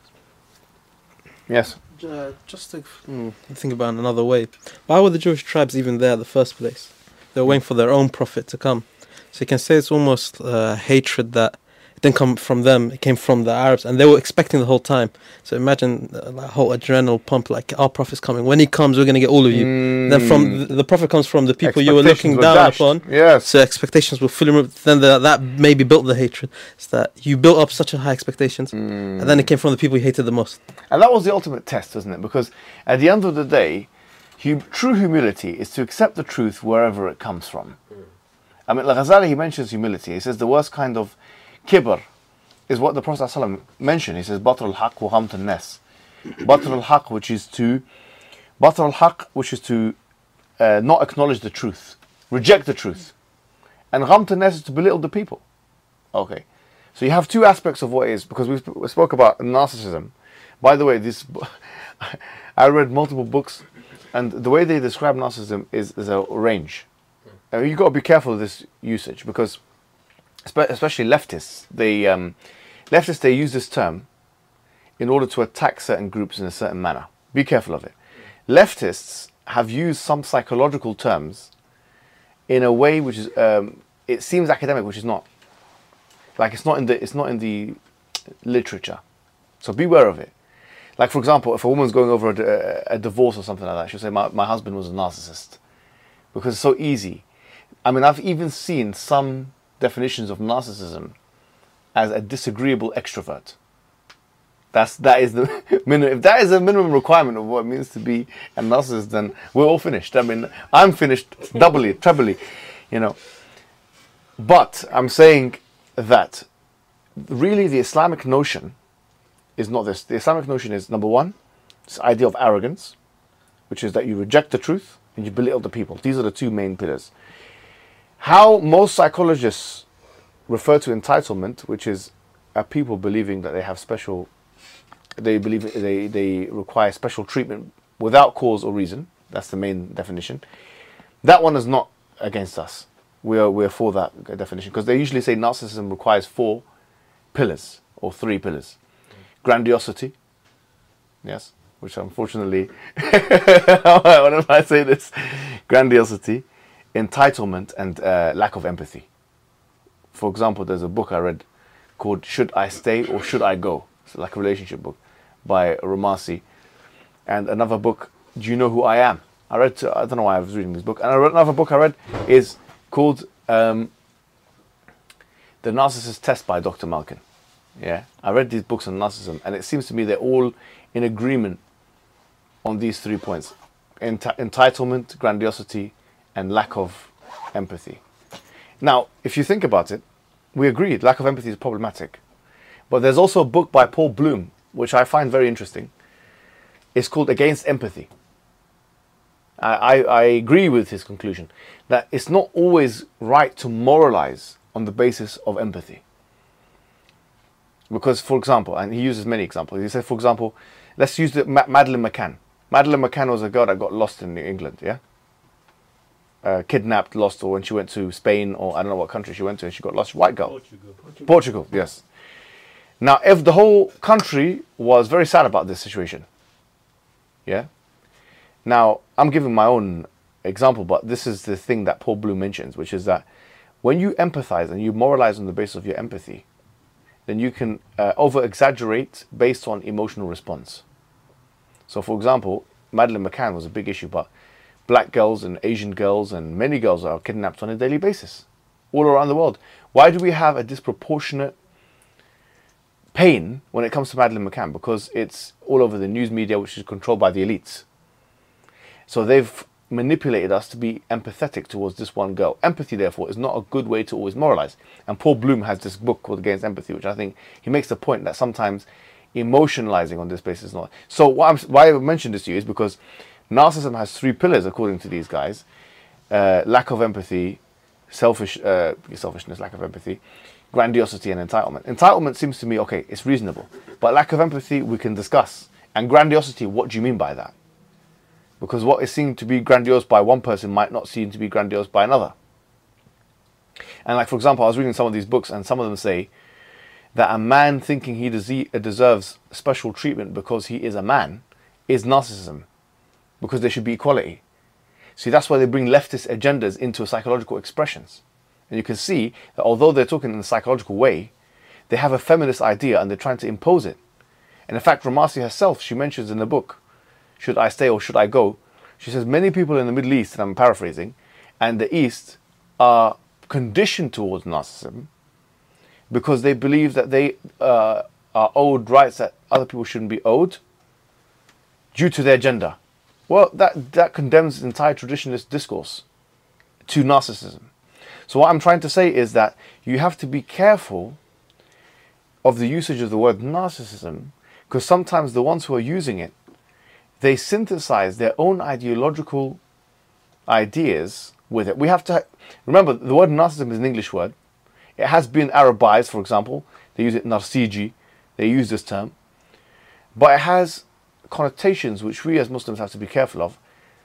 Yes. Uh, just to mm, think about it another way, why were the Jewish tribes even there in the first place? They were waiting for their own prophet to come. So you can say it's almost uh, hatred that it didn't come from them, it came from the Arabs, and they were expecting the whole time. So imagine uh, that whole adrenaline pump, like, our prophet's coming. When he comes, we're going to get all of you. Mm. Then from the, the prophet comes from the people you were Expectations looking were down dashed. upon. Yes. So expectations were fully removed. Then the, that maybe built the hatred. It's that you built up such a high expectations, Mm. and then it came from the people you hated the most. And that was the ultimate test, isn't it? Because at the end of the day, hum- true humility is to accept the truth wherever it comes from. I mean, Al-Ghazali, he mentions humility. He says the worst kind of kibr is what the Prophet ﷺ mentioned. He says, Batr al-haq wa ghamt al-nas. Batr al-haq, which is to, Batr al-haq, which is to uh, not acknowledge the truth, reject the truth. And ghamt al-nas is to belittle the people. Okay. So you have two aspects of what is, because we, sp- we spoke about narcissism. By the way, this I read multiple books, and the way they describe narcissism is, is a range. Uh, you've got to be careful of this usage, because spe- especially leftists, they um, leftists they use this term in order to attack certain groups in a certain manner. Be careful of it. Leftists have used some psychological terms in a way which is um, it seems academic, which is not. Like it's not in the it's not in the literature. So beware of it. Like for example, if a woman's going over a, a divorce or something like that, she'll say, my, my husband was a narcissist. Because it's so easy. I mean, I've even seen some definitions of narcissism as a disagreeable extrovert. That's that is the minimum. If that is a minimum requirement of what it means to be a narcissist, then we're all finished. I mean, I'm finished doubly, trebly, you know. But I'm saying that really the Islamic notion is not this. The Islamic notion is, number one, this idea of arrogance, which is that you reject the truth and you belittle the people. These are the two main pillars. How most psychologists refer to entitlement, which is uh, people believing that they have special, they believe they, they require special treatment without cause or reason. That's the main definition. That one is not against us. We are we're for that definition because they usually say narcissism requires four pillars or three pillars. Grandiosity, yes, which unfortunately, whenever I say this, grandiosity, entitlement, and uh, lack of empathy. For example, there's a book I read called Should I Stay or Should I Go? It's like a relationship book by Ramasi. And another book, Do You Know Who I Am? I read, I don't know why I was reading this book. And I read, another book I read is called um, The Narcissist Test by Doctor Malkin. Yeah, I read these books on narcissism, and it seems to me they're all in agreement on these three points: Ent- entitlement, grandiosity, and lack of empathy. Now, if you think about it, we agreed lack of empathy is problematic. But there's also a book by Paul Bloom, which I find very interesting. It's called Against Empathy. I, I, I agree with his conclusion that it's not always right to moralize on the basis of empathy. Because, for example, and he uses many examples. He said, for example, let's use the Ma- Madeleine McCann. Madeleine McCann was a girl that got lost in England, yeah? Uh, kidnapped, lost, or when she went to Spain, or I don't know what country she went to, and she got lost. White girl. Portugal. Portugal. Portugal, yes. Now, if the whole country was very sad about this situation, yeah? Now, I'm giving my own example, but this is the thing that Paul Bloom mentions, which is that when you empathize and you moralize on the basis of your empathy, then you can uh, over-exaggerate based on emotional response. So, for example, Madeleine McCann was a big issue, but black girls and Asian girls and many girls are kidnapped on a daily basis all around the world. Why do we have a disproportionate pain when it comes to Madeleine McCann? Because it's all over the news media, which is controlled by the elites. So they've manipulated us to be empathetic towards this one girl. Empathy, therefore, is not a good way to always moralize. And Paul Bloom has this book called Against Empathy, which I think he makes the point that sometimes emotionalizing on this basis is not. So why, I'm, why I mentioned this to you is because narcissism has three pillars, according to these guys. Uh, lack of empathy, selfish, uh, selfishness, lack of empathy, grandiosity, and entitlement. Entitlement seems to me, okay, it's reasonable. But lack of empathy, we can discuss. And grandiosity, what do you mean by that? Because what is seen to be grandiose by one person might not seem to be grandiose by another. And like, for example, I was reading some of these books and some of them say that a man thinking he des- deserves special treatment because he is a man is narcissism. Because there should be equality. See, that's why they bring leftist agendas into psychological expressions. And you can see that although they're talking in a psychological way, they have a feminist idea and they're trying to impose it. And in fact, Ramasi herself, she mentions in the book, Should I Stay or Should I Go? She says many people in the Middle East, and I'm paraphrasing, and the East are conditioned towards narcissism because they believe that they uh, are owed rights that other people shouldn't be owed due to their gender. Well, that, that condemns the entire traditionalist discourse to narcissism. So what I'm trying to say is that you have to be careful of the usage of the word narcissism, because sometimes the ones who are using it, they synthesize their own ideological ideas with it. We have to remember the word narcissism is an English word. It has been Arabized, for example. They use it narsiji. They use this term. But it has connotations which we as Muslims have to be careful of.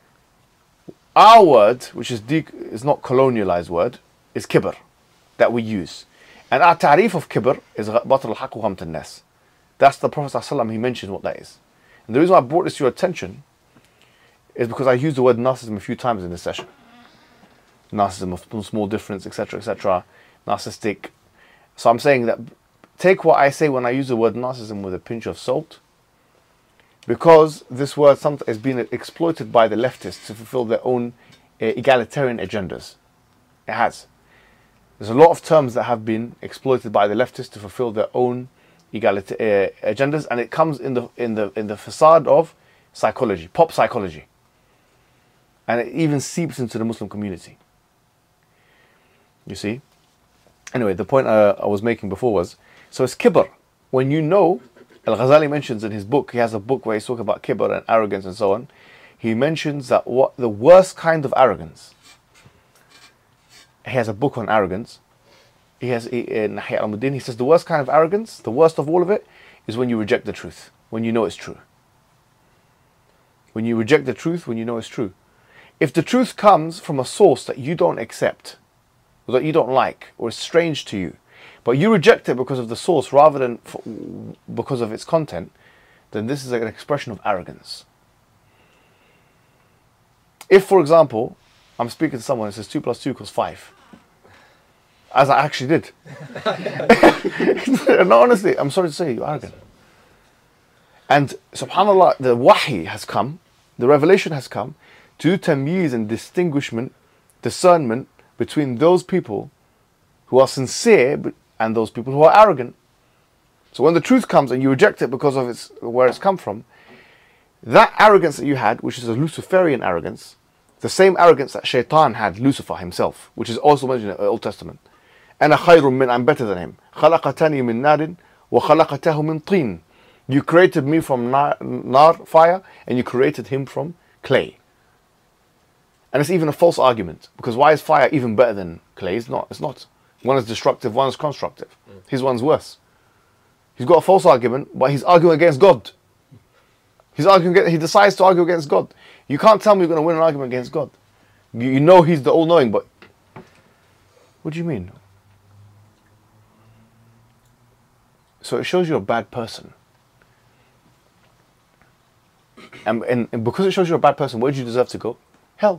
Our word, which is de- is not colonialized word, is kibr, that we use. And our ta'rif of kibr is batar al-haq wa ghamt an-nas. That's the Prophet ﷺ, he mentioned what that is. And the reason why I brought this to your attention is because I used the word narcissism a few times in this session. Narcissism of small difference, et cetera, et cetera. Narcissistic So I'm saying that take what I say when I use the word narcissism with a pinch of salt, because this word sometimes is being exploited by the leftists to fulfill their own uh, egalitarian agendas. It has. There's a lot of terms that have been exploited by the leftists to fulfill their own egalita- uh, agendas, and it comes in the in the in the facade of psychology, pop psychology, and it even seeps into the Muslim community. You see. Anyway, the point uh, I was making before was, so it's kibr. When you know, Al-Ghazali mentions in his book, he has a book where he's talking about kibr and arrogance and so on. He mentions that what the worst kind of arrogance. He has a book on arrogance. He has in Ihya al-Muddin, he says the worst kind of arrogance, the worst of all of it, is when you reject the truth, when you know it's true. When you reject the truth, when you know it's true. If the truth comes from a source that you don't accept, or that you don't like, or is strange to you, but you reject it because of the source rather than for, because of its content, then this is an expression of arrogance. If, for example, I'm speaking to someone and says two plus two equals five, as I actually did. No, honestly, I'm sorry to say, you're arrogant. And subhanAllah, the wahi has come, the revelation has come to tamyiz and distinguishment, discernment between those people who are sincere and those people who are arrogant. So when the truth comes and you reject it because of its where it's come from, that arrogance that you had, which is a Luciferian arrogance, the same arrogance that Shaitan had, Lucifer himself, which is also mentioned in the Old Testament. أَنَا خَيْرٌ مِّنْ I'm better than him. خَلَقَتَنِي مِنْ نَارٍ وَخَلَقَتَهُ مِنْ طِينٍ. You created me from nar, nar, fire, and you created him from clay. And it's even a false argument, because why is fire even better than clay? It's not. It's not. One is destructive, one is constructive. Mm. His one's worse. He's got a false argument, but he's arguing against God. He's arguing. Against, he decides to argue against God. You can't tell me you're going to win an argument against God. You, you know He's the all-knowing, but what do you mean? So it shows you're a bad person. And, and, and because it shows you're a bad person, where do you deserve to go? Hell.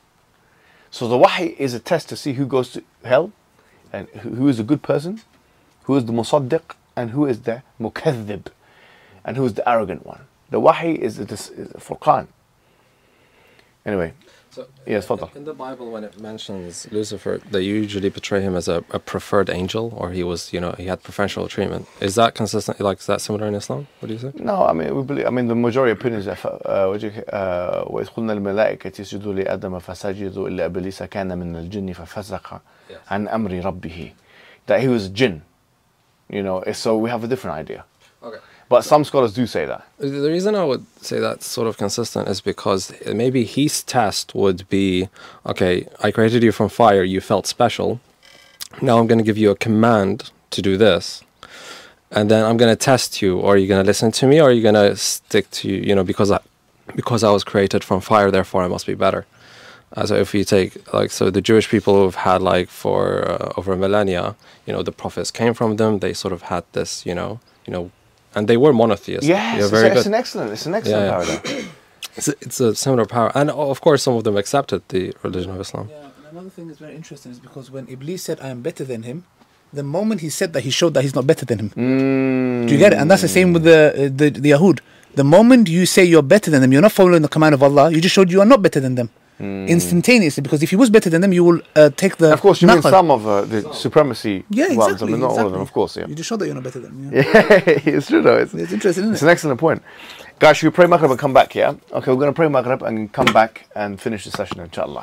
So the wahi is a test to see who goes to hell, and who is a good person, who is the musaddiq, and who is the mukaththib, and who is the arrogant one. The wahi is a, is a furqan. Anyway, so yes, fadal. In the Bible, when it mentions Lucifer, they usually portray him as a, a preferred angel, or he was, you know, he had preferential treatment. Is that consistent? Like, is that similar in Islam? What do you say? No, I mean, we believe. I mean, the majority of opinions. وَإِذْ قُلْنَا الْمَلَائِكَةِ اسْجُدُوا لِآدَمَ فَسَجَدُوا إِلَّا إِبْلِيسَ كَانَ مِنَ الْجِنِّ فَفَسَقَ عَنْ أَمْرِ رَبِّهِ. That he was a jinn. You know, so we have a different idea. Okay. But some scholars do say that. The reason I would say that's sort of consistent is because maybe his test would be, okay, I created you from fire, you felt special. Now I'm going to give you a command to do this. And then I'm going to test you. Or are you going to listen to me, or are you going to stick to, you know, because I, because I was created from fire, therefore I must be better. Uh, so if you take, like, so the Jewish people who've had, like, for uh, over millennia, you know, the prophets came from them, they sort of had this, you know, you know, and they were monotheists. Yes, it's, very a, good. it's an excellent, it's an excellent yeah, yeah. paradigm. It's a, it's a similar power, and of course some of them accepted the religion of Islam. Yeah, and another thing that's very interesting is because when Iblis said, "I am better than him," the moment he said that, he showed that he's not better than him. Mm. Do you get it? And that's the same with the the the Yahud. The moment you say you're better than them, you're not following the command of Allah. You just showed you are not better than them. Mm. Instantaneously, because if he was better than them, you will uh, take the. Of course, you mean naql. some of uh, the supremacy Yeah, exactly. ones. I mean, not exactly. all of them, of course. Yeah. You just showed that you're not better than them. Yeah, Yeah, it's true though. It's, it's interesting, isn't it's it? an excellent point. Guys, should we pray Maghrib and come back? Yeah. Okay, we're going to pray Maghrib and come back and finish the session, inshallah.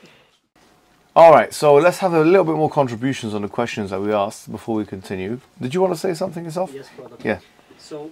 All right, so let's have a little bit more contributions on the questions that we asked before we continue. Did you want to say something yourself? Yes, brother. Yeah. So,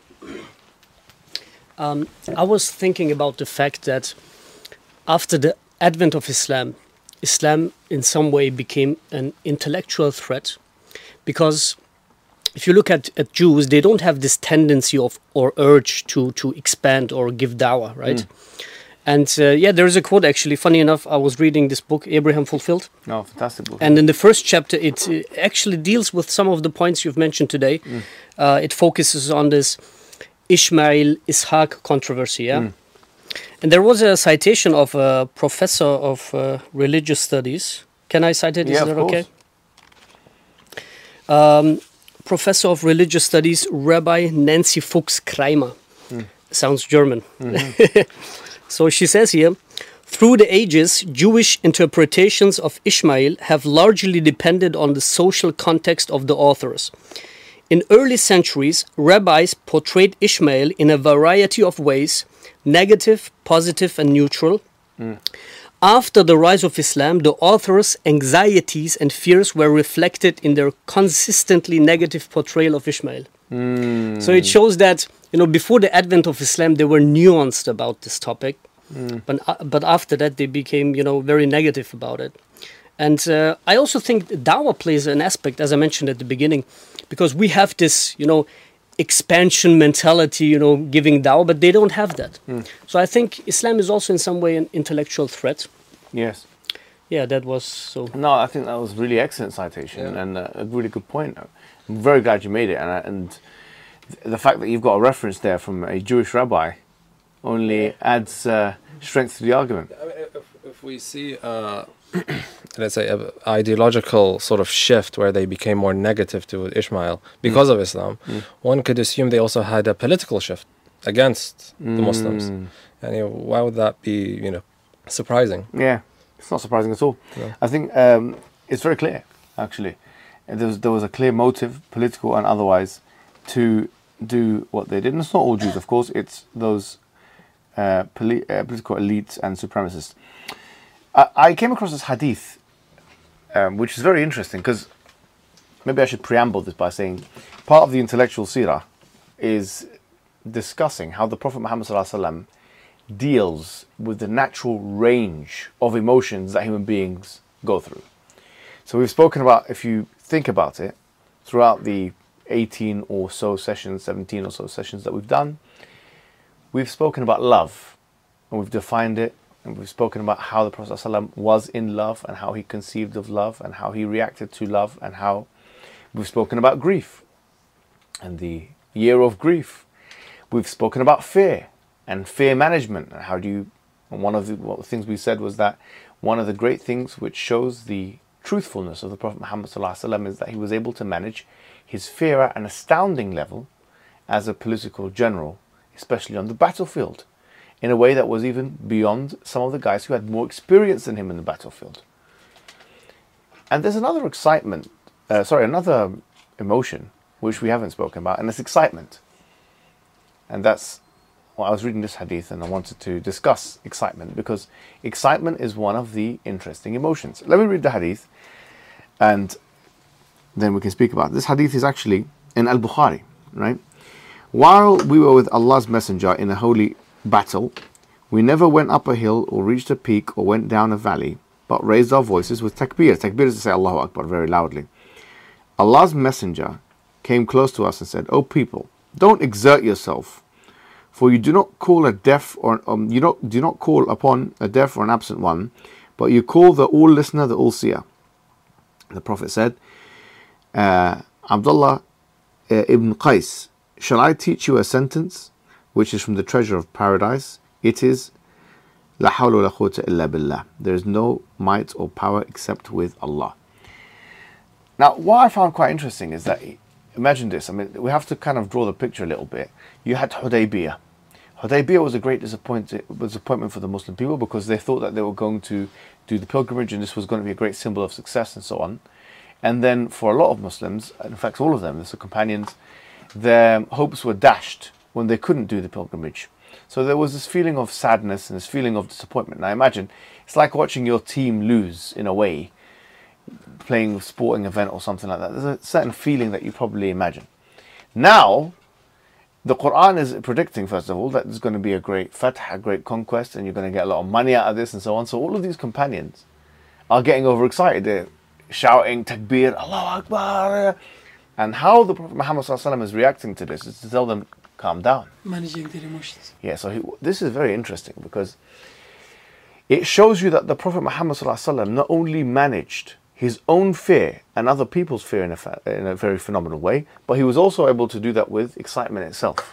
um, I was thinking about the fact that after the advent of Islam, Islam in some way became an intellectual threat, because if you look at, at Jews, they don't have this tendency of or urge to to expand or give dawah, right? Mm. And uh, yeah, there is a quote actually. Funny enough, I was reading this book, Abraham Fulfilled. Oh, fantastic book. And in the first chapter, it uh, actually deals with some of the points you've mentioned today. Mm. Uh, it focuses on this Ishmael Ishaq controversy, yeah. Mm. And there was a citation of a professor of uh, religious studies. Can I cite it? Is yeah, that of course. okay? um, Professor of Religious Studies, Rabbi Nancy Fuchs Kreimer. Mm. Sounds German. Mm-hmm. So she says here, through the ages, Jewish interpretations of Ishmael have largely depended on the social context of the authors. In early centuries, rabbis portrayed Ishmael in a variety of ways, negative, positive, and neutral. Mm. After the rise of Islam, the authors' anxieties and fears were reflected in their consistently negative portrayal of Ishmael. Mm. So it shows that, you know, before the advent of Islam, they were nuanced about this topic. Mm. But, uh, but after that, they became, you know, very negative about it. And uh, I also think dawah plays an aspect, as I mentioned at the beginning, because we have this, you know, expansion mentality, you know, giving dawah, but they don't have that. Mm. So I think Islam is also in some way an intellectual threat. Yes. Yeah, that was so. No, I think that was really excellent citation Yeah. and uh, a really good point. I'm very glad you made it, and, uh, and th- the fact that you've got a reference there from a Jewish rabbi only adds uh, strength to the argument. I mean, if, if we see, uh, let's say, an ideological sort of shift where they became more negative to Ishmael because of Islam, Mm. one could assume they also had a political shift against the Muslims. Mm. And you know, why would that be, you know, surprising? Yeah, it's not surprising at all. No. I think um, it's very clear, actually. And There was, there was a clear motive, political and otherwise, to do what they did. And it's not all Jews, of course. It's those uh, poli- uh, political elites and supremacists. I, I came across this hadith, um, which is very interesting, because maybe I should preamble this by saying part of the intellectual seerah is discussing how the Prophet Muhammad sallallahu alaihi wasallam deals with the natural range of emotions that human beings go through. So we've spoken about, if you think about it, throughout the eighteen or so sessions, seventeen or so sessions that we've done, we've spoken about love, and we've defined it, and we've spoken about how the Prophet ﷺ was in love, and how he conceived of love, and how he reacted to love, and how we've spoken about grief, and the year of grief. We've spoken about fear, and fear management, and how do you, and one of the, one of the things we said was that one of the great things which shows the truthfulness of the Prophet Muhammad ﷺ is that he was able to manage his fear at an astounding level as a political general, especially on the battlefield, in a way that was even beyond some of the guys who had more experience than him in the battlefield. And there's another excitement, uh, sorry, another emotion which we haven't spoken about, and it's excitement. And that's, well, I was reading this hadith and I wanted to discuss excitement, because excitement is one of the interesting emotions. Let me read the hadith and then we can speak about it. This hadith is actually in Al-Bukhari, right? While we were with Allah's Messenger in a holy battle, we never went up a hill or reached a peak or went down a valley, but raised our voices with takbir. Takbir is to say Allahu Akbar very loudly. Allah's Messenger came close to us and said, "O people, don't exert yourself, for you do not call a deaf or um, you don't do not call upon a deaf or an absent one, but you call the all listener, the all seer." The Prophet said, uh, Abdullah uh, ibn Qais, "Shall I teach you a sentence which is from the treasure of paradise? It is La hawla wa la quwwata illa billah. There is no might or power except with Allah." Now, what I found quite interesting is that, imagine this, I mean, we have to kind of draw the picture a little bit. You had Hudaybiyah. Hudaybiyah was a great disappoint- disappointment for the Muslim people, because they thought that they were going to do the pilgrimage and this was going to be a great symbol of success and so on. And then for a lot of Muslims, in fact all of them, the companions, their hopes were dashed when they couldn't do the pilgrimage. So there was this feeling of sadness and this feeling of disappointment. Now imagine, it's like watching your team lose in a way, playing a sporting event or something like that. There's a certain feeling that you probably imagine. Now, the Quran is predicting, first of all, that there's going to be a great fatah, a great conquest, and you're going to get a lot of money out of this and so on. So all of these companions are getting overexcited. They're shouting, takbir, Allahu Akbar. And how the Prophet Muhammad sallallahu alaihi wasallam is reacting to this is to tell them, calm down. Managing their emotions. Yeah, so he, this is very interesting, because it shows you that the Prophet Muhammad sallallahu alaihi wasallam not only managed his own fear and other people's fear in a, fa- in a very phenomenal way, but he was also able to do that with excitement itself,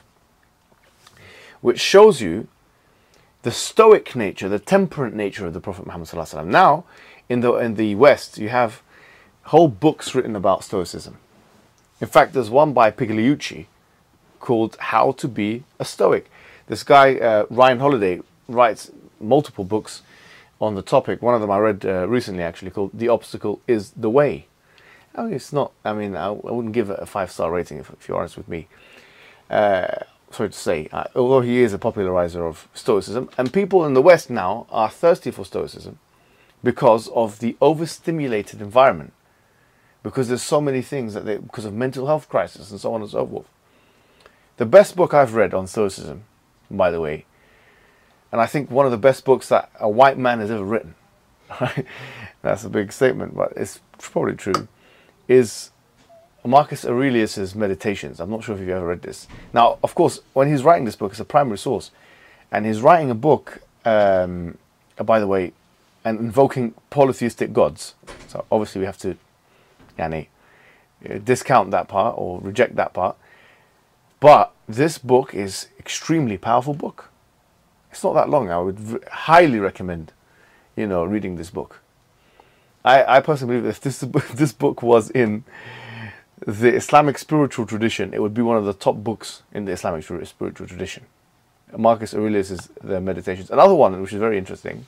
which shows you the stoic nature, the temperate nature of the Prophet Muhammad sallallahu alaihi wasallam. Now, in the in the West, you have whole books written about stoicism, In fact, there's one by Pigliucci called How to Be a Stoic. This guy, uh, Ryan Holiday, writes multiple books on the topic. One of them I read uh, recently, actually, called The Obstacle is the Way. I mean, it's not, I mean, I, I wouldn't give it a five-star rating if, if you're honest with me. Uh, sorry to say, uh, although he is a popularizer of Stoicism, and people in the West now are thirsty for Stoicism because of the overstimulated environment, because there's so many things that they, because of mental health crisis and so on and so forth. The best book I've read on Stoicism, by the way, and I think one of the best books that a white man has ever written, that's a big statement, but it's probably true, is Marcus Aurelius's Meditations. I'm not sure if you've ever read this. Now, of course, when he's writing this book, it's a primary source. And he's writing a book, um, uh, by the way, and invoking polytheistic gods. So obviously we have to yani, uh, discount that part or reject that part. But this book is extremely powerful book. It's not that long. I would v- highly recommend, you know, reading this book. I, I personally believe if this, if this book was in the Islamic spiritual tradition, it would be one of the top books in the Islamic spiritual tradition. Marcus Aurelius' The Meditations. Another one, which is very interesting,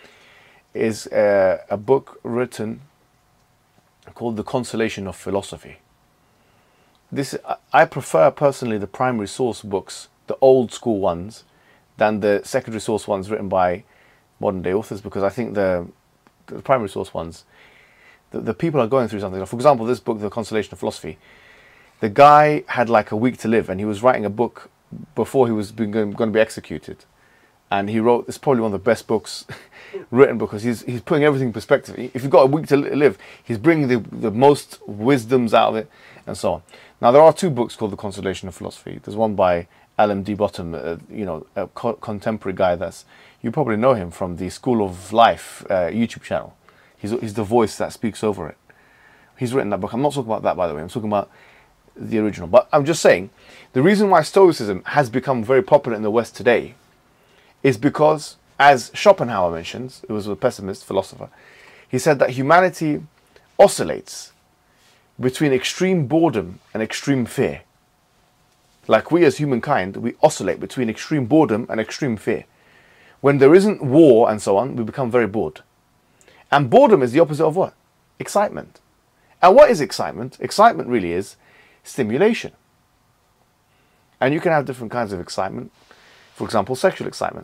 is uh, a book written called The Consolation of Philosophy. This I prefer personally the primary source books, the old school ones, than the secondary source ones written by modern day authors, because I think the, the primary source ones, The, the people are going through something. For example, this book, The Consolation of Philosophy, the guy had like a week to live, and he was writing a book before he was being, going to be executed. And he wrote, it's probably one of the best books written, because he's he's putting everything in perspective. If you've got a week to live, he's bringing the, the most wisdoms out of it, and so on. Now, there are two books called The Consolation of Philosophy. There's one by L M D Bottom, uh, you know, a co- contemporary guy that's, you probably know him from the School of Life uh, YouTube channel. He's, he's the voice that speaks over it. He's written that book. I'm not talking about that, by the way. I'm talking about the original. But I'm just saying, the reason why Stoicism has become very popular in the West today is because, as Schopenhauer mentions, it was a pessimist philosopher, he said that humanity oscillates between extreme boredom and extreme fear. Like we as humankind, we oscillate between extreme boredom and extreme fear. When there isn't war and so on, we become very bored. And boredom is the opposite of what? Excitement. And what is excitement? Excitement really is stimulation. And you can have different kinds of excitement. For example, sexual excitement.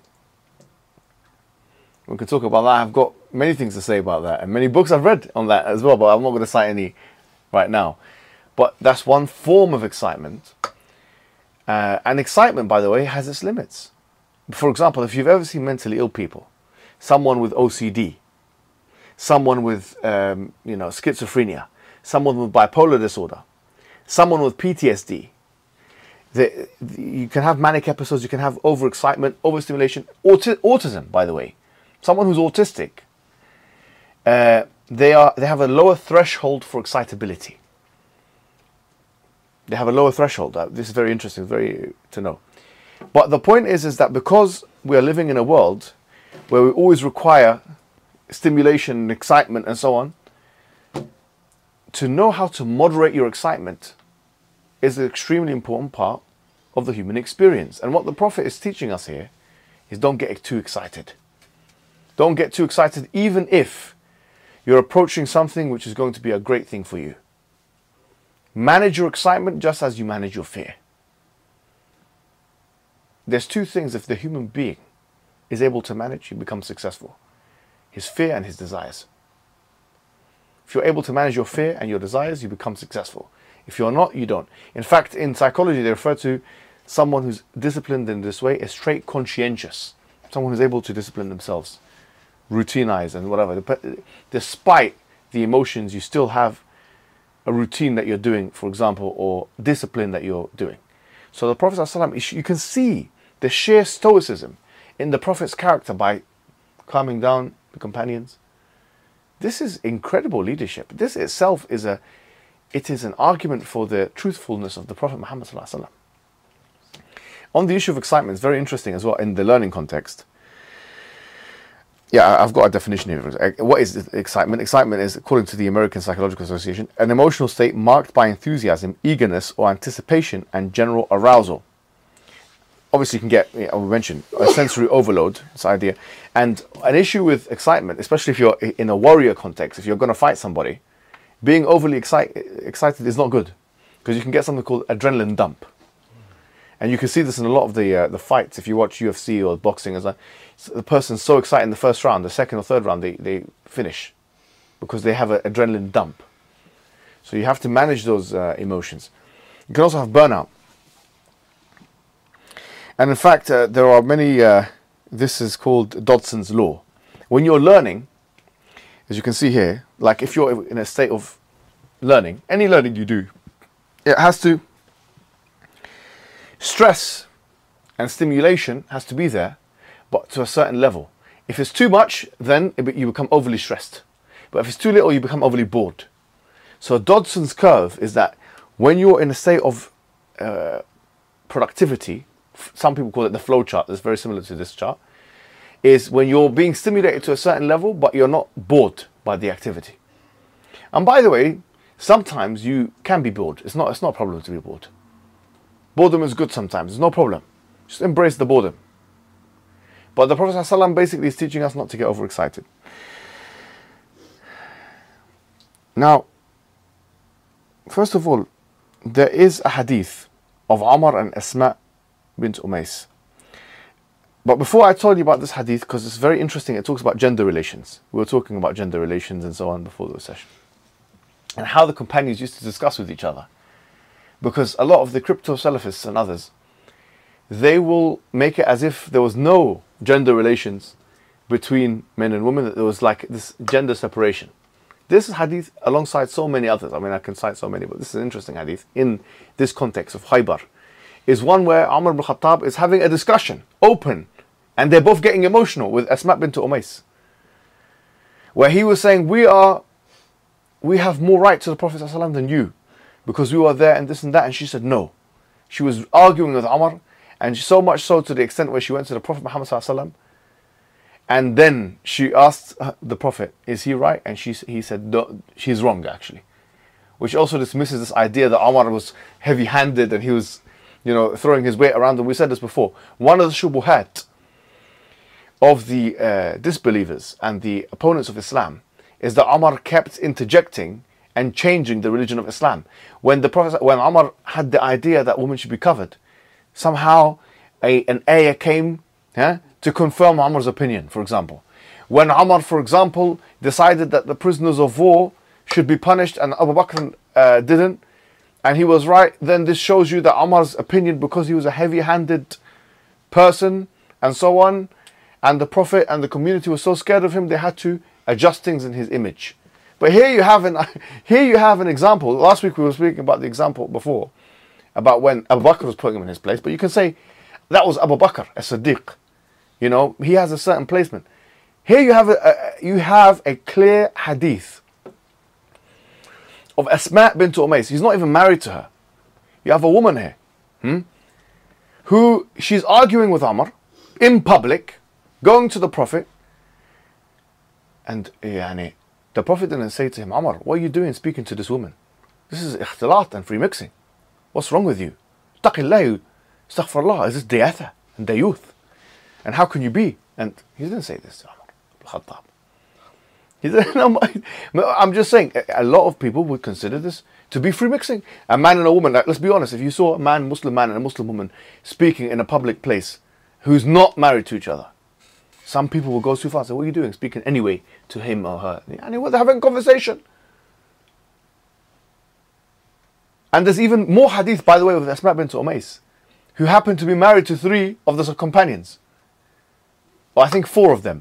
We can talk about that. I've got many things to say about that, and many books I've read on that as well, but I'm not going to cite any right now. But that's one form of excitement. Uh, and excitement, by the way, has its limits. For example, if you've ever seen mentally ill people, someone with O C D, someone with um, you know, schizophrenia, someone with bipolar disorder, someone with P T S D, the, the, you can have manic episodes, you can have overexcitement, overstimulation, auti- autism, by the way. Someone who's autistic, uh, they are they have a lower threshold for excitability. They have a lower threshold. Uh, this is very interesting, very to know. But the point is, is that because we are living in a world where we always require stimulation and excitement and so on, to know how to moderate your excitement is an extremely important part of the human experience. And what the Prophet is teaching us here is don't get too excited. Don't get too excited, even if you're approaching something which is going to be a great thing for you. Manage your excitement just as you manage your fear. There's two things if the human being is able to manage, he becomes successful. His fear and his desires. If you're able to manage your fear and your desires, you become successful. If you're not, you don't. In fact, in psychology, they refer to someone who's disciplined in this way as trait conscientious. Someone who's able to discipline themselves, routinize and whatever. Despite the emotions, you still have a routine that you're doing, for example, or discipline that you're doing. So the Prophet ﷺ, you can see the sheer stoicism in the Prophet's character by calming down the companions. This is incredible leadership. This itself is a, it is an argument for the truthfulness of the Prophet Muhammad ﷺ. On the issue of excitement, it's very interesting as well in the learning context. Yeah, I- I've got a definition here. Uh, What is excitement? Excitement is, according to the American Psychological Association, an emotional state marked by enthusiasm, eagerness, or anticipation and general arousal. Obviously, you can get, you know, we mentioned, a sensory overload, this idea. And an issue with excitement, especially if you're in a warrior context, if you're going to fight somebody, being overly excite, excited is not good. Because you can get something called adrenaline dump. And you can see this in a lot of the uh, the fights. If you watch U F C or boxing, as the person's so excited in the first round, the second or third round, they, they finish. Because they have an adrenaline dump. So you have to manage those uh, emotions. You can also have burnout. And in fact, uh, there are many, uh, this is called Dodson's law. When you're learning, as you can see here, like if you're in a state of learning, any learning you do, it has to, stress and stimulation has to be there, but to a certain level. If it's too much, then it, be- you become overly stressed. But if it's too little, you become overly bored. So Dodson's curve is that when you're in a state of uh, productivity, f- some people call it the flow chart, that's very similar to this chart, is when you're being stimulated to a certain level, but you're not bored by the activity. And by the way, sometimes you can be bored. It's not, it's not a problem to be bored. Boredom is good sometimes, it's no problem. Just embrace the boredom. But the Prophet ﷺ basically is teaching us not to get overexcited. Now, first of all, there is a hadith of Umar and Asma bint Umays. But before I told you about this hadith, because it's very interesting, it talks about gender relations. We were talking about gender relations and so on before the session. And how the companions used to discuss with each other. Because a lot of the crypto Salafists and others, they will make it as if there was no gender relations between men and women, that there was like this gender separation. This hadith, alongside so many others, I mean I can cite so many, but this is an interesting hadith in this context of Khaybar, is one where Umar ibn Khattab is having a discussion, open, and they're both getting emotional with Asma bint Umays, where he was saying, we are, we have more right to the Prophet ﷺ than you, because we were there and this and that, and she said no. She was arguing with Umar, and so much so to the extent where she went to the Prophet Muhammad ﷺ, and then she asked the Prophet, is he right? And she, he said, no, she's wrong actually. Which also dismisses this idea that Umar was heavy-handed and he was, you know, throwing his weight around. And we said this before. One of the shubuhat of the uh, disbelievers and the opponents of Islam is that Umar kept interjecting and changing the religion of Islam. When the Prophet, when Umar had the idea that women should be covered, somehow a, an ayah came yeah, to confirm Umar's opinion, for example. When Umar, for example, decided that the prisoners of war should be punished and Abu Bakr uh, didn't, and he was right, then this shows you that Umar's opinion, because he was a heavy-handed person and so on, and the Prophet and the community were so scared of him, they had to adjust things in his image. But here you have an here you have an example. Last week we were speaking about the example before, about when Abu Bakr was putting him in his place. But you can say that was Abu Bakr as-Siddiq. You know, he has a certain placement. Here you have a, a you have a clear hadith of Asma bint Umays. He's not even married to her. You have a woman here, hmm, who she's arguing with Umar in public, going to the Prophet, and yani, the Prophet didn't say to him, Umar, what are you doing speaking to this woman? This is ikhtilat and free mixing. What's wrong with you? Taqillah, astaghfirullah, is this diyatha and dayuth? And how can you be? And he didn't say this to Umar ibn Khattab. He didn't, I'm just saying, a lot of people would consider this to be free mixing. A man and a woman, like, let's be honest, if you saw a man, Muslim man and a Muslim woman speaking in a public place who's not married to each other, some people will go too far and say, what are you doing? Speaking anyway to him or her. And they're having a conversation. And there's even more hadith, by the way, with Asma bint Umays, who happened to be married to three of the companions. Or I think four of them.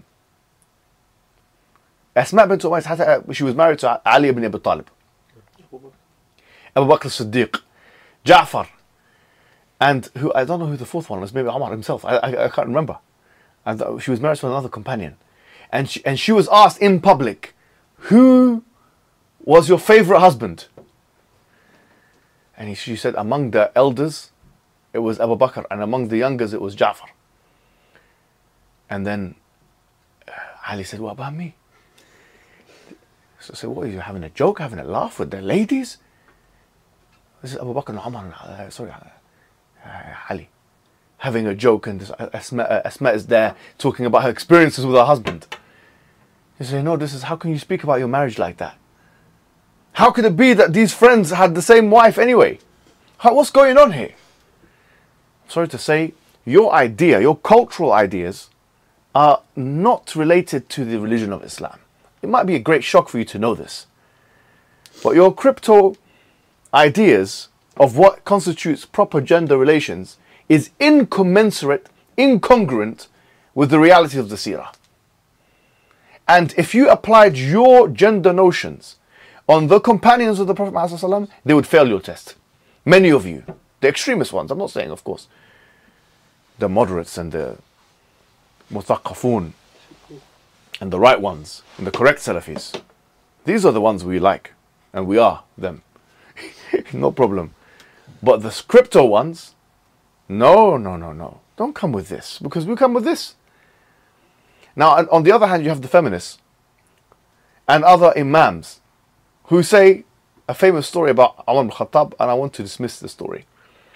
Asma bint Umays, she was married to Ali ibn Abi Talib, Abu Bakr as-Siddiq, Ja'far, and who, I don't know who the fourth one was, maybe Umar himself, I, I, I can't remember. And she was married to another companion. And she, and she was asked in public, who was your favorite husband? And he, she said, among the elders, it was Abu Bakr, and among the youngers, it was Ja'far. And then uh, Ali said, what about me? So I said, what, are you having a joke, having a laugh with the ladies? This is Abu Bakr and Umar, uh, sorry, uh, Ali, having a joke, and this, Asma, uh, Asma is there talking about her experiences with her husband. He said, no, this is, how can you speak about your marriage like that? How could it be that these friends had the same wife anyway? How, what's going on here? Sorry to say, your idea, your cultural ideas are not related to the religion of Islam. It might be a great shock for you to know this. But your crypto ideas of what constitutes proper gender relations is incommensurate, incongruent with the reality of the seerah. And if you applied your gender notions on the companions of the Prophet ﷺ, they would fail your test. Many of you, the extremist ones, I'm not saying, of course, the moderates and the muthaqqafun and the right ones and the correct Salafis, these are the ones we like, and we are them. No problem. But the crypto ones, no, no, no, no. Don't come with this, because we come with this. Now, on the other hand, you have the feminists and other imams who say a famous story about Umar ibn Khattab, and I want to dismiss the story.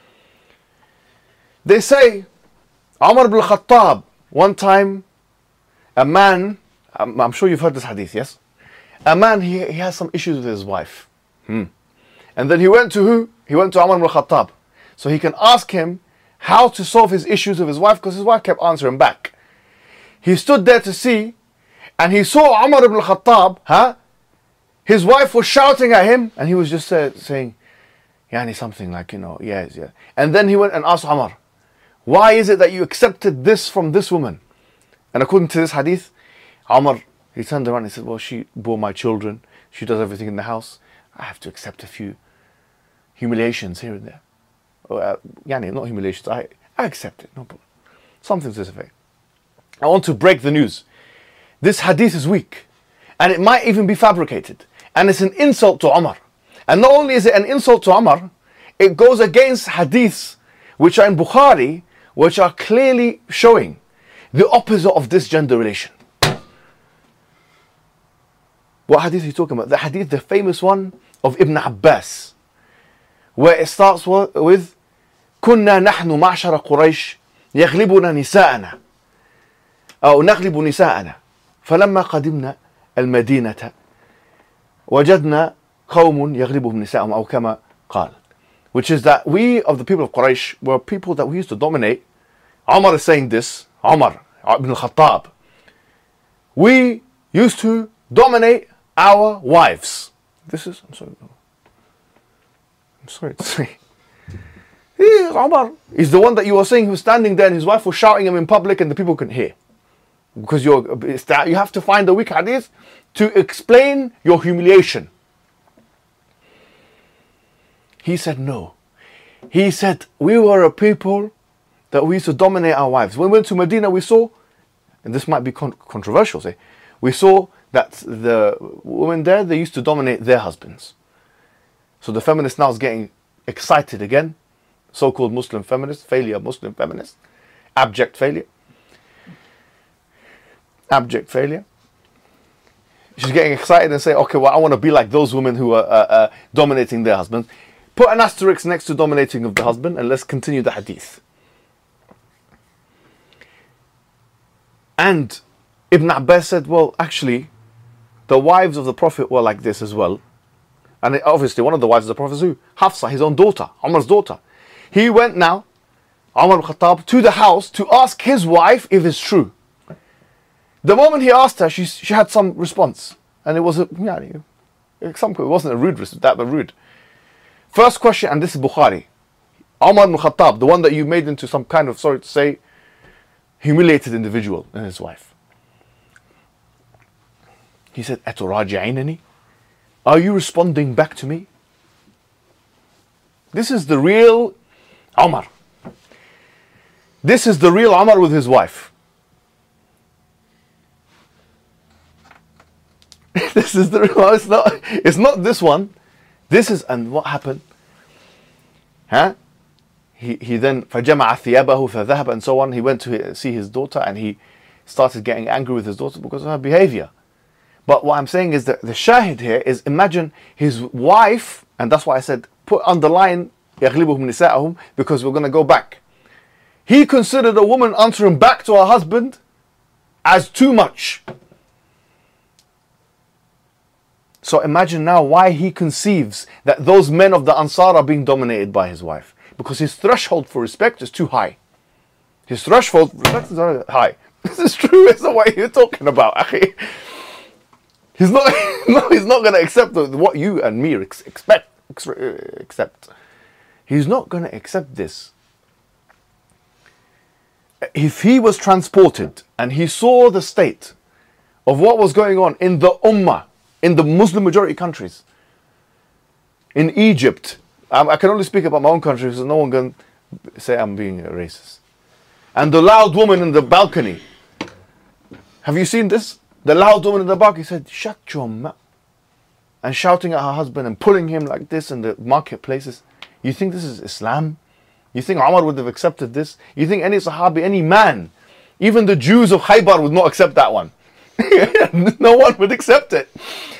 They say, Umar ibn Khattab, one time, a man, I'm, I'm sure you've heard this hadith, yes? A man, he, he has some issues with his wife. Hmm. And then he went to who? He went to Umar ibn Khattab. So he can ask him how to solve his issues with his wife, because his wife kept answering back. He stood there to see, and he saw Umar ibn Khattab, huh? His wife was shouting at him, and he was just uh, saying, Yani something like, you know, yes, yeah. And then he went and asked Umar, why is it that you accepted this from this woman? And according to this hadith, Umar, he turned around and he said, well, she bore my children, she does everything in the house, I have to accept a few humiliations here and there. Uh, yani, not humiliations, I, I accept it, no problem. Something to this effect. I want to break the news. This hadith is weak, and it might even be fabricated, and it's an insult to Umar. And not only is it an insult to Umar, it goes against hadiths which are in Bukhari, which are clearly showing the opposite of this gender relation. What hadith are you talking about? The hadith, the famous one of Ibn Abbas, where it starts with كنا نحن معشر قريش يغلبنا نساءنا أو نغلب نساءنا فلما قدمنا المدينة وجدنا قوم يغلبهم نساءهم أو كما قال, which is that we of the people of Quraysh were people that we used to dominate. Umar is saying this, Umar ibn al-Khattab, we used to dominate our wives. This is, I'm sorry, I'm sorry to say, he, Umar is the one that you were saying who was standing there and his wife was shouting him in public and the people couldn't hear. Because you're, you have to find the weak hadith to explain your humiliation. He said no. He said, we were a people that we used to dominate our wives. When we went to Medina, we saw, and this might be con- controversial, say, we saw that the women there, they used to dominate their husbands. So the feminist now is getting excited again. So-called Muslim feminist, failure Muslim feminist, abject failure. Abject failure. She's getting excited and saying, okay, well, I want to be like those women who are uh, uh, dominating their husbands. Put an asterisk next to dominating of the husband and let's continue the hadith. And Ibn Abbas said, well, actually, the wives of the Prophet were like this as well. And it, obviously, one of the wives of the Prophet is who? Hafsa, his own daughter, Umar's daughter. He went now, Umar ibn Khattab, to the house to ask his wife if it's true. The moment he asked her, she she had some response. And it was a, yeah, at some point, it wasn't a rude response, that but rude. First question, and this is Bukhari. Umar ibn Khattab, the one that you made into some kind of, sorry to say, humiliated individual and his wife. He said, Aturaji'inani? Are you responding back to me? This is the real Umar. This is the real Umar with his wife. This is the real, it's not, it's not this one. This is, and what happened? Huh? He, he then, فَجَمَعَ ثِيَابَهُ فَذَهَبَ and so on. He went to see his daughter and he started getting angry with his daughter because of her behavior. But what I'm saying is that the shahid here is, imagine his wife, and that's why I said put underline يَغْلِبُهُمْ نِسَاءَهُمْ, because we're going to go back. He considered a woman answering back to her husband as too much. So imagine now why he conceives that those men of the Ansar are being dominated by his wife. Because his threshold for respect is too high. His threshold for respect is very high. This is true, it's not what you're talking about, akhi. He's not, no, he's not going to accept what you and me ex- expect, ex- accept. He's not going to accept this. If he was transported and he saw the state of what was going on in the Ummah, in the Muslim majority countries, in Egypt, um, I can only speak about my own country, so no one can say I'm being a racist. And the loud woman in the balcony. Have you seen this? The loud woman in the balcony said, "Shut your mouth," and shouting at her husband and pulling him like this in the marketplaces. You think this is Islam? You think Umar would have accepted this? You think any Sahabi, any man, even the Jews of Khaybar would not accept that one? No one would accept it.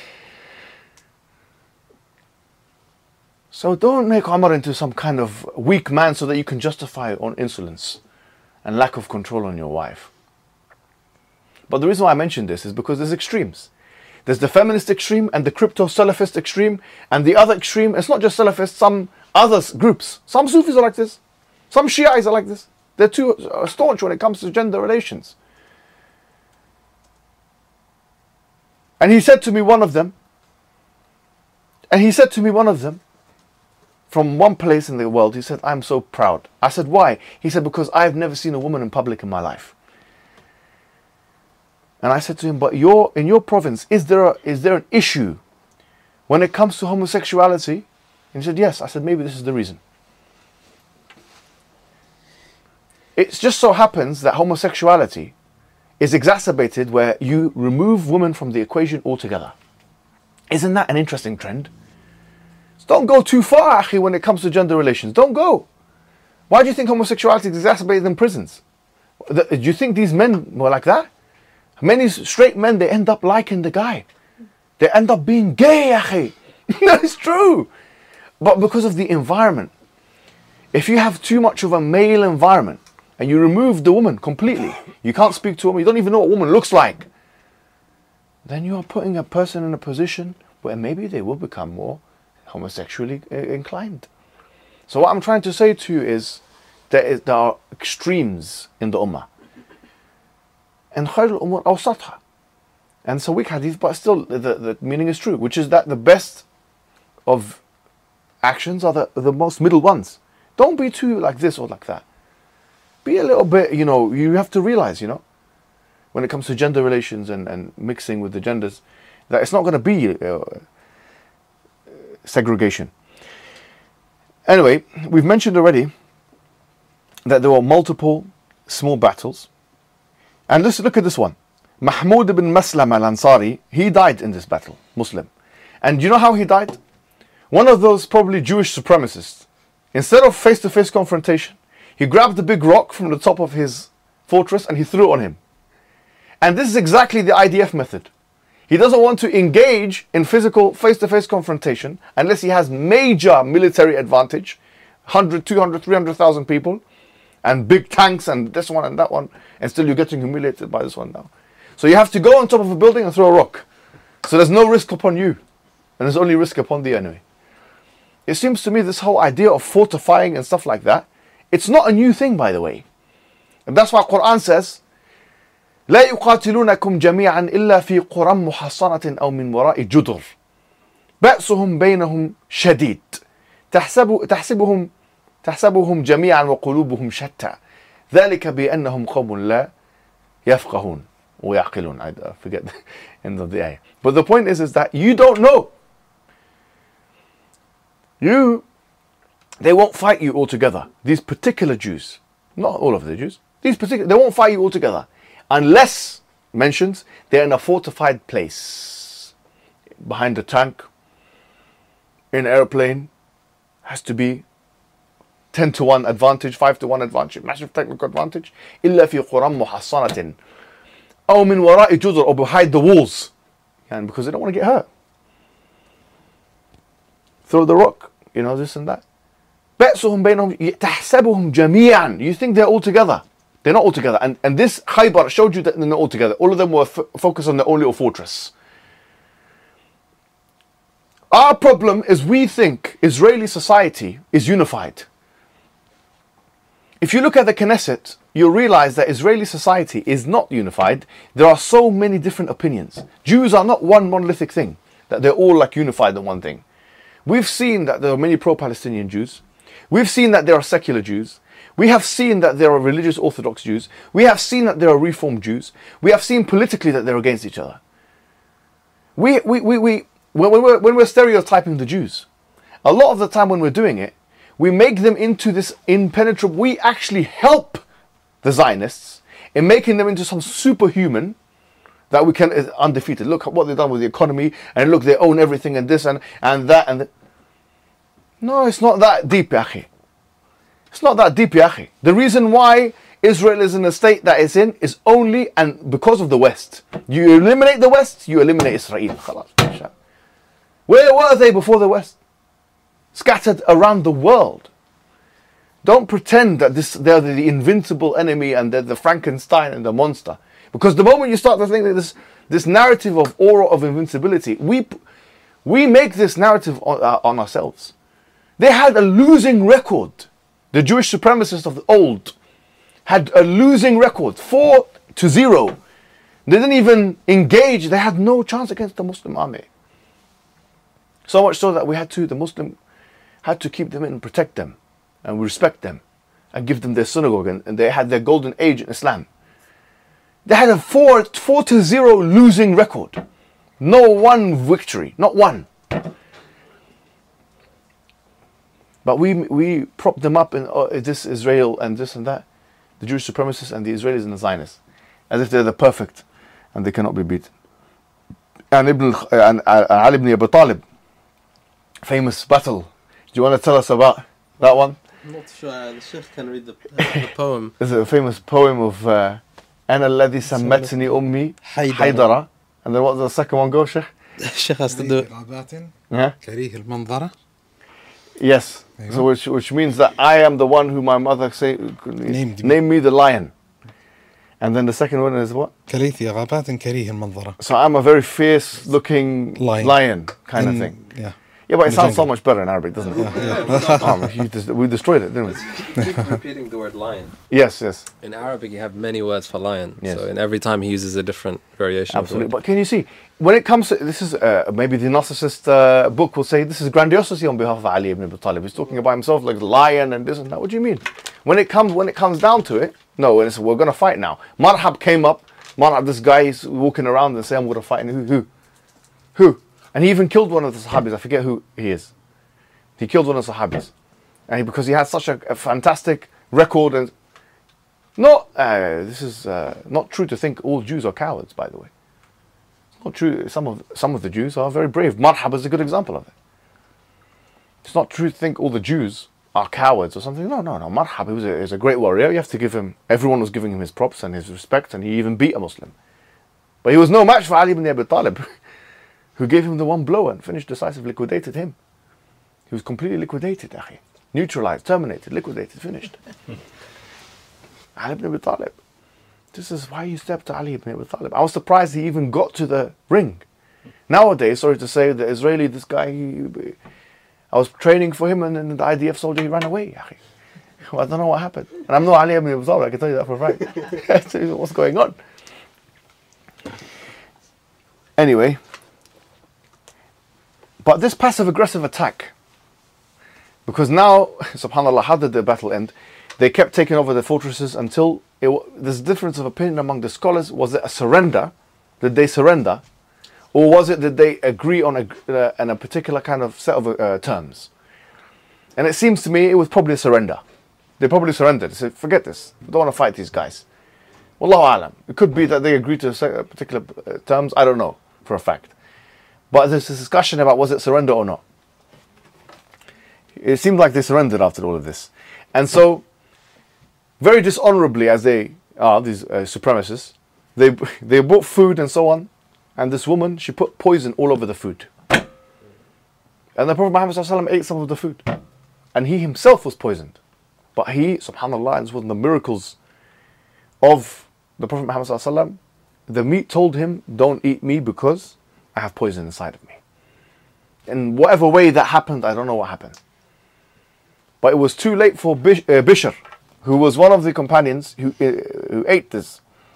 So don't make Umar into some kind of weak man so that you can justify your own insolence and lack of control on your wife. But the reason why I mention this is because there's extremes. There's the feminist extreme and the crypto-Salafist extreme, and the other extreme, it's not just Salafists, some other groups. Some Sufis are like this. Some Shiites are like this. They're too staunch when it comes to gender relations. And he said to me, one of them, and he said to me, one of them, from one place in the world, he said, "I'm so proud." I said, "Why?" He said, "Because I've never seen a woman in public in my life." And I said to him, "But you're, in your province, is there a, is there an issue when it comes to homosexuality?" And he said, "Yes." I said, "Maybe this is the reason." It just so happens that homosexuality is exacerbated where you remove women from the equation altogether. Isn't that an interesting trend? So don't go too far, akhi, when it comes to gender relations. Don't go. Why do you think homosexuality is exacerbated in prisons? Do you think these men were like that? Many straight men, they end up liking the guy. They end up being gay, akhi. That is true. But because of the environment. If you have too much of a male environment and you remove the woman completely, you can't speak to a woman, you don't even know what a woman looks like, then you are putting a person in a position where maybe they will become more homosexually inclined. So what I'm trying to say to you is there, is, there are extremes in the ummah. And خير الأمور أوسطها. And it's a weak hadith, but still the, the meaning is true, which is that the best of actions are the, the most middle ones. Don't be too like this or like that. Be a little bit, you know, you have to realize, you know, when it comes to gender relations and, and mixing with the genders, that it's not going to be uh, segregation. Anyway, we've mentioned already that there were multiple small battles. And let's look at this one. Mahmud ibn Maslam al-Ansari, he died in this battle, Muslim. And do you know how he died? One of those probably Jewish supremacists, instead of face-to-face confrontation, he grabbed a big rock from the top of his fortress and he threw it on him. And this is exactly the I D F method. He doesn't want to engage in physical face-to-face confrontation unless he has major military advantage, one hundred, two hundred, three hundred thousand people, and big tanks and this one and that one, and still you're getting humiliated by this one now. So you have to go on top of a building and throw a rock. So there's no risk upon you, and there's only risk upon the enemy. It seems to me this whole idea of fortifying and stuff like that, it's not a new thing, by the way. And that's why Quran says, لا يقاتلونكم جميعا إلا في قرى محصنة أو من وراء جدر بأسهم بينهم شديد تحسب تحسبهم تحسبهم جميعا وقلوبهم شتى ذلك بأنهم قوم لا يفقهون ويعقلون. I forget the end of the ayah. But the point is, is that you don't know. You, they won't fight you altogether. These particular Jews, not all of the Jews, these particular, they won't fight you altogether. Unless, mentions, they're in a fortified place. Behind a tank, in an airplane, has to be ten to one advantage, five to one advantage, massive technical advantage. إِلَّا فِي قُرَى مُحَصَّنَةٍ. أو من وراء جدر, or behind the walls, and because they don't want to get hurt. Throw the rock, you know, this and that. بأسهم بينهم تحسبهم جميعا. You think they're all together? They're not all together. And and this Khaybar showed you that they're not all together. All of them were f- focused on their own little fortress. Our problem is we think Israeli society is unified. If you look at the Knesset, you'll realize that Israeli society is not unified. There are so many different opinions. Jews are not one monolithic thing, that they're all like unified in one thing. We've seen that there are many pro-Palestinian Jews. We've seen that there are secular Jews. We have seen that there are religious Orthodox Jews. We have seen that there are Reformed Jews. We have seen politically that they're against each other. We, we, we, we, when, we're, when we're stereotyping the Jews, a lot of the time when we're doing it, we make them into this impenetrable. We actually help the Zionists in making them into some superhuman that we can, is undefeated. Look at what they've done with the economy, and look, they own everything, and this and, and that. and. The, No, it's not that deep, ya akhi. It's not that deep, ya akhi. The reason why Israel is in the state that it's in is only and because of the West. You eliminate the West, you eliminate Israel. Khalas. Where were they before the West? Scattered around the world. Don't pretend that this they're the invincible enemy and they're the Frankenstein and the monster. Because the moment you start to think that this this narrative of aura of invincibility, we we make this narrative on, uh, on ourselves. They had a losing record. The Jewish supremacists of the old had a losing record, four to zero. They didn't even engage. They had no chance against the Muslim army. So much so that we had to, the Muslim had to keep them in and protect them and respect them and give them their synagogue, and, and they had their golden age in Islam. They had a four, four to zero losing record. No one victory, not one. But we we prop them up in oh, this Israel and this and that, the Jewish supremacists and the Israelis and the Zionists, as if they're the perfect and they cannot be beaten. And Ibn and Ali ibn Abi Talib, famous battle. Do you want to tell us about that one? I'm not sure. Uh, the Sheikh can read the, uh, the poem. This is a famous poem of uh, أنا الذي سمتني أمي حيدرة. And then what does the second one go, Sheikh? Sheikh has to do it. Yeah? كريه المنظرة. Yes. So which which means that I am the one who my mother say named name me the lion. And then the second one is what? كليثي غابات كريه المنظرة. So I'm a very fierce looking lion, lion kind in, of thing. Yeah. Yeah, but it sounds so jungle. much better in Arabic, doesn't it? Yeah, yeah. Oh, you just, we destroyed it, didn't we? Keep repeating the word lion. Yes, yes. In Arabic, you have many words for lion. Yes. So in every time he uses a different variation. Absolutely. Of the But word. can you see, when it comes to, this is, uh, maybe the narcissist uh, book will say, this is grandiosity on behalf of Ali ibn Abi Talib. He's talking about himself like the lion and this and that. What do you mean? When it comes, when it comes down to it, no, and it's, we're going to fight now. Marhab came up. Marhab, this guy is walking around and saying, I'm going to fight. And who? Who? Who? And he even killed one of the Sahabis. I forget who he is. He killed one of the Sahabis. And he, because he had such a, a fantastic record. And not, uh, this is uh, not true to think all Jews are cowards, by the way. It's not true. Some of, some of the Jews are very brave. Marhab is a good example of it. It's not true to think all the Jews are cowards or something. No, no, no. Marhab he was a, is a great warrior. You have to give him, everyone was giving him his props and his respect, and he even beat a Muslim. But he was no match for Ali ibn Abi Talib, who gave him the one blow and finished decisive, liquidated him. He was completely liquidated, akhi. Neutralized, terminated, liquidated, finished. Ali ibn Abi Talib. This is why you stepped to Ali ibn Abi Talib. I was surprised he even got to the ring. Nowadays, sorry to say, the Israeli, this guy, he, I was training for him, and then the I D F soldier, he ran away. Akhi. Well, I don't know what happened. And I'm not Ali ibn Abi Talib, I can tell you that for a fact. What's going on? Anyway, but this passive-aggressive attack, because now, subhanAllah, how did the battle end? They kept taking over the fortresses until it, there's a difference of opinion among the scholars. Was it a surrender? Did they surrender? Or was it that they agree on a, uh, on a particular kind of set of uh, terms? And it seems to me it was probably a surrender. They probably surrendered. They said, forget this. We don't want to fight these guys. Wallahu alam. It could be that they agreed to a particular uh, terms. I don't know for a fact. But there's this discussion about was it surrender or not. It seemed like they surrendered after all of this. And so, very dishonorably as they are, these uh, supremacists, they they brought food and so on, and this woman, she put poison all over the food. And the Prophet Muhammad sallallahu alaihi wasallam ate some of the food, and he himself was poisoned. But he, subhanallah, and this was one of the miracles of the Prophet Muhammad sallallahu alaihi wasallam, the meat told him, don't eat me because I have poison inside of me. In whatever way that happened, I don't know what happened. But it was too late for Bish, uh, Bishr, who was one of the companions who, uh, who ate this.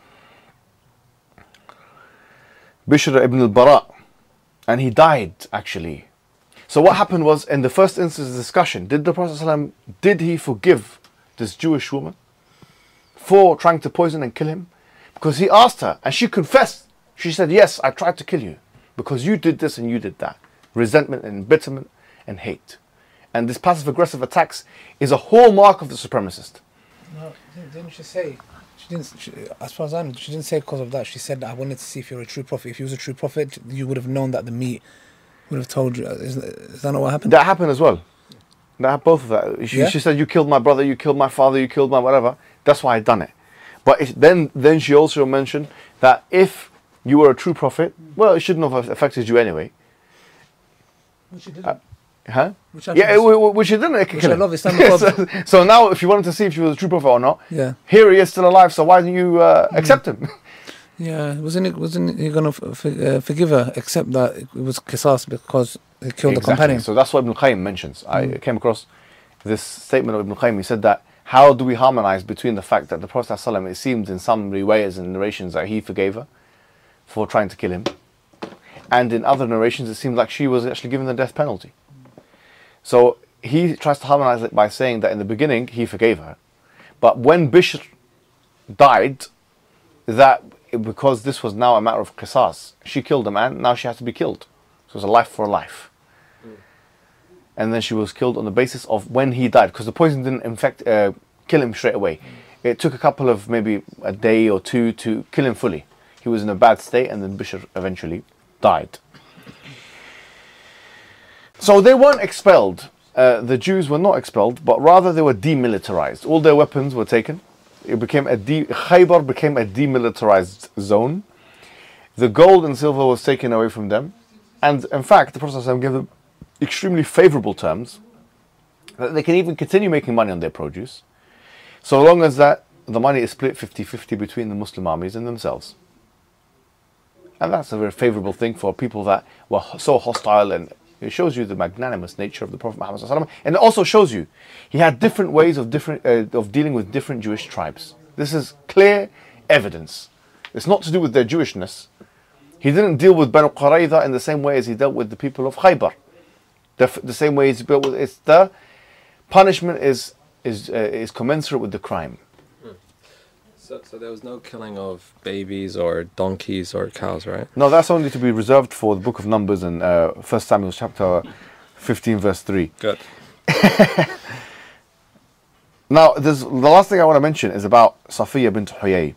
Bishr ibn al-Bara, and he died actually. So what happened was, in the first instance of the discussion, did the Prophet ﷺ, did he forgive this Jewish woman for trying to poison and kill him? Because he asked her, and she confessed. She said, yes, I tried to kill you because you did this and you did that. Resentment and embitterment and hate. And this passive-aggressive attacks is a hallmark of the supremacist. No, didn't she say? She didn't. She, as far as I know, she didn't say because of that. She said, "I wanted to see if you're a true prophet. If you was a true prophet, you would have known that the meat would have told you." Is, is that not what happened? That happened as well. That both of that. She, Yeah? she said, "You killed my brother. You killed my father. You killed my whatever." That's why I done it. But it, then, then she also mentioned that if you were a true prophet, well, it shouldn't have affected you anyway. Which she didn't. Uh, Huh? Which I yeah, trust. it, which he didn't. It could Which kill I him. love Islamophobia. so, so now, if you wanted to see if she was a true prophet or not, Yeah. here he is still alive. So why don't you uh, accept him? Yeah, wasn't it? Wasn't he gonna f- f- uh, forgive her? Except that it was qisas because he killed the companion. So that's what Ibn Qayyim mentions. I Mm. came across this statement of Ibn Qayyim. He said that how do we harmonize between the fact that the Prophet ﷺ, it seems in some riwayas and narrations that he forgave her for trying to kill him, and in other narrations it seemed like she was actually given the death penalty. So he tries to harmonize it by saying that in the beginning he forgave her, but when Bishr died, that because this was now a matter of qisas, she killed a man, now she has to be killed. So it was a life for a life. Mm. And then she was killed on the basis of when he died, because the poison didn't infect, uh, kill him straight away. Mm. It took a couple of, maybe a day or two to kill him fully. He was in a bad state, and then Bishr eventually died. So they weren't expelled. Uh, the Jews were not expelled, but rather they were demilitarized. All their weapons were taken. It became a de- Khaybar became a demilitarized zone. The gold and silver was taken away from them, and in fact, the Prophet ﷺ gave them extremely favorable terms that they can even continue making money on their produce, so long as that the money is split fifty-fifty between the Muslim armies and themselves. And that's a very favorable thing for people that were so hostile, and it shows you the magnanimous nature of the Prophet Muhammad ﷺ, and it also shows you he had different ways of different uh, of dealing with different Jewish tribes. This is clear evidence. It's not to do with their Jewishness. He didn't deal with Banu Qurayza in the same way as he dealt with the people of Khaybar. The, f- the same way he's dealt with. It's the punishment is is uh, is commensurate with the crime. So, so there was no killing of babies or donkeys or cows, right? No, that's only to be reserved for the Book of Numbers and uh, First Samuel chapter fifteen, verse three. Good. Now, there's, the last thing I want to mention is about Safiya bint Huyay.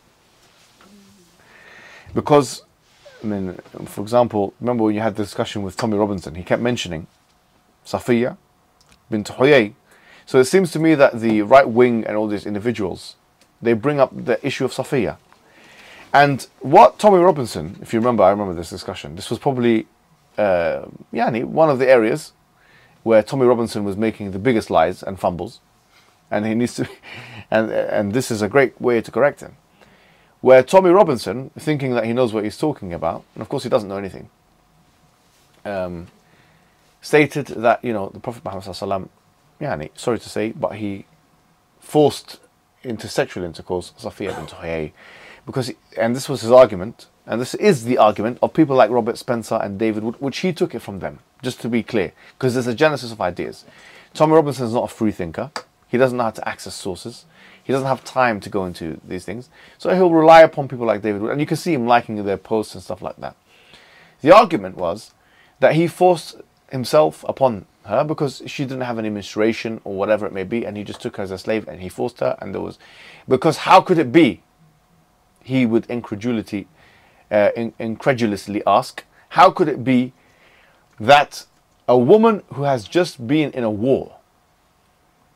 Because, I mean, for example, remember when you had the discussion with Tommy Robinson, he kept mentioning Safiya bint Huyay. So it seems to me that the right wing and all these individuals, they bring up the issue of Safiya. And what Tommy Robinson, if you remember, I remember this discussion, this was probably uh, yani, one of the areas where Tommy Robinson was making the biggest lies and fumbles. And he needs to, and and this is a great way to correct him. Where Tommy Robinson, thinking that he knows what he's talking about, and of course he doesn't know anything, um, stated that, you know, the Prophet Muhammad sallallahu alaihi wasallam, yani, sorry to say, but he forced into sexual intercourse Safiya bint Huyay, because he, and this was his argument, and this is the argument of people like Robert Spencer and David Wood, which he took it from them, just to be clear, because there's a genesis of ideas. Tommy Robinson is not a free thinker. He doesn't know how to access sources. He doesn't have time to go into these things. So he'll rely upon people like David Wood, and you can see him liking their posts and stuff like that. The argument was that he forced himself upon her because she didn't have any menstruation or whatever it may be, and he just took her as a slave and he forced her, and there was, because how could it be, he would incredulity, uh, in, incredulously ask, how could it be that a woman who has just been in a war,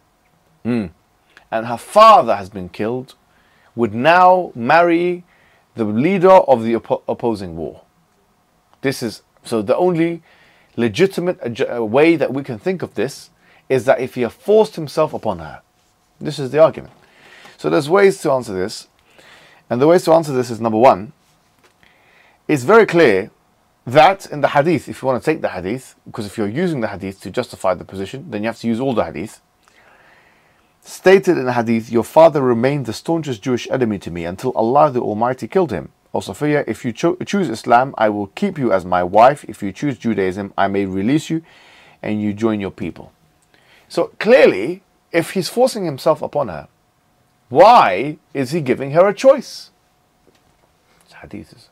Mm. and her father has been killed, would now marry the leader of the oppo- opposing war. This is, so the only legitimate adju- uh, way that we can think of this is that if he had forced himself upon her. This is the argument. So there's ways to answer this. And the ways to answer this is, number one, it's very clear that in the hadith, if you want to take the hadith, because if you're using the hadith to justify the position, then you have to use all the hadith. Stated in the hadith, your father remained the staunchest Jewish enemy to me until Allah the Almighty killed him. O Safiya, if you cho- choose Islam, I will keep you as my wife. If you choose Judaism, I may release you and you join your people. So clearly, if he's forcing himself upon her, why is he giving her a choice? It's hadith is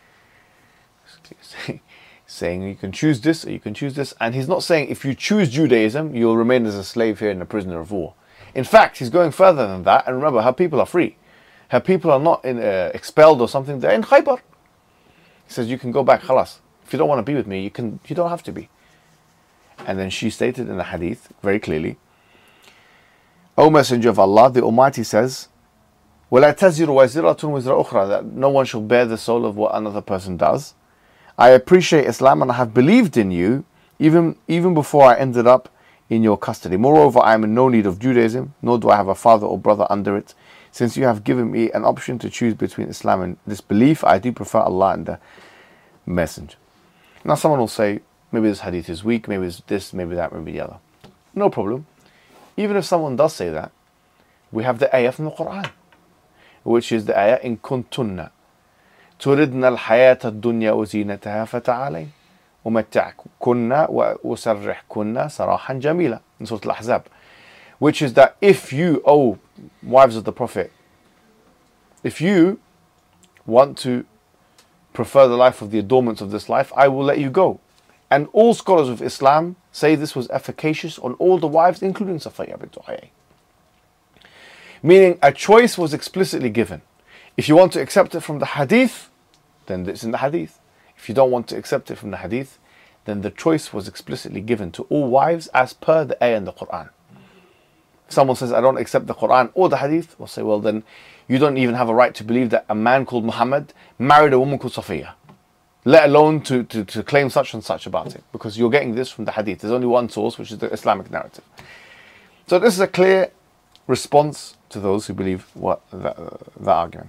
saying you can choose this or you can choose this, and he's not saying if you choose Judaism, you'll remain as a slave here and a prisoner of war. In fact, he's going further than that, and remember, her people are free. Her people are not in, uh, expelled or something. They're in Khaybar. He says, you can go back, khalas. If you don't want to be with me, you can. You don't have to be. And then she stated in the hadith very clearly, O Messenger of Allah, the Almighty says, وَلَا تَزِرُ وَزِرَةٌ وِزْرَ أُخْرَى, that no one shall bear the soul of what another person does. I appreciate Islam and I have believed in you even, even before I ended up in your custody. Moreover, I am in no need of Judaism, nor do I have a father or brother under it. Since you have given me an option to choose between Islam and disbelief, I do prefer Allah and the Messenger. Now someone will say, maybe this hadith is weak, maybe it's this, maybe that, maybe the other. No problem. Even if someone does say that, we have the ayah from the Quran, which is the ayah in kuntunna تردنا الحياة الدنيا وزينتها فتعالين ومتعكن وسرحكن سراحا جميلا in Surah Al-Ahzab, which is that if you, O wives of the Prophet, if you want to prefer the life of the adornments of this life, I will let you go. And all scholars of Islam say this was efficacious on all the wives, including Safiya bint Huyay. Meaning a choice was explicitly given. If you want to accept it from the hadith, then it's in the hadith. If you don't want to accept it from the hadith, then the choice was explicitly given to all wives as per the ayah in the Quran. If someone says, I don't accept the Quran or the hadith, we'll say, well then, you don't even have a right to believe that a man called Muhammad married a woman called Safiya, let alone to, to, to claim such and such about it, because you're getting this from the hadith. There's only one source, which is the Islamic narrative. So this is a clear response to those who believe what that, uh, that argument.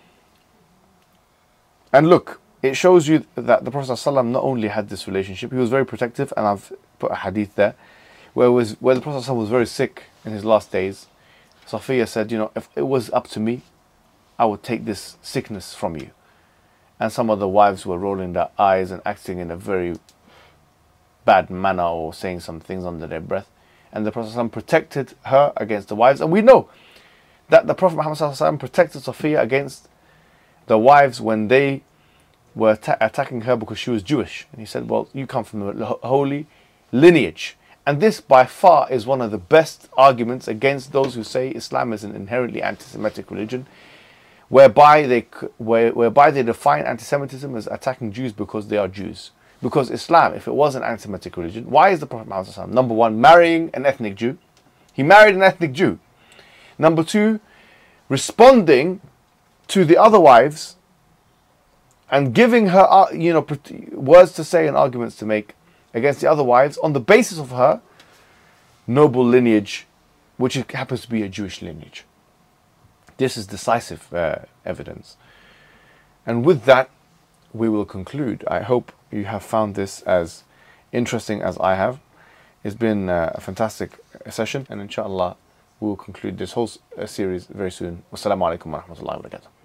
And look, it shows you that the Prophet ﷺ not only had this relationship, he was very protective, and I've put a hadith there, where, was, where the Prophet ﷺ was very sick in his last days. Safiya said, you know, if it was up to me, I would take this sickness from you. And some of the wives were rolling their eyes and acting in a very bad manner or saying some things under their breath. And the Prophet ﷺ protected her against the wives. And we know that the Prophet Muhammad ﷺ protected Safiya against the wives when they were ta- attacking her because she was Jewish. And he said, well, you come from the holy lineage. And this by far is one of the best arguments against those who say Islam is an inherently anti-Semitic religion, whereby they, where, whereby they define anti-Semitism as attacking Jews because they are Jews. Because Islam, if it was an anti-Semitic religion, why is the Prophet Muhammad ﷺ, number one, marrying an ethnic Jew? He married an ethnic Jew. Number two, responding to the other wives and giving her, you know, words to say and arguments to make against the other wives on the basis of her noble lineage, which happens to be a Jewish lineage. This is decisive uh, evidence. And with that, we will conclude. I hope you have found this as interesting as I have. It's been uh, a fantastic session, and inshallah, we will conclude this whole uh, series very soon. Wassalamu alaikum wa rahmatullahi wa barakatuh.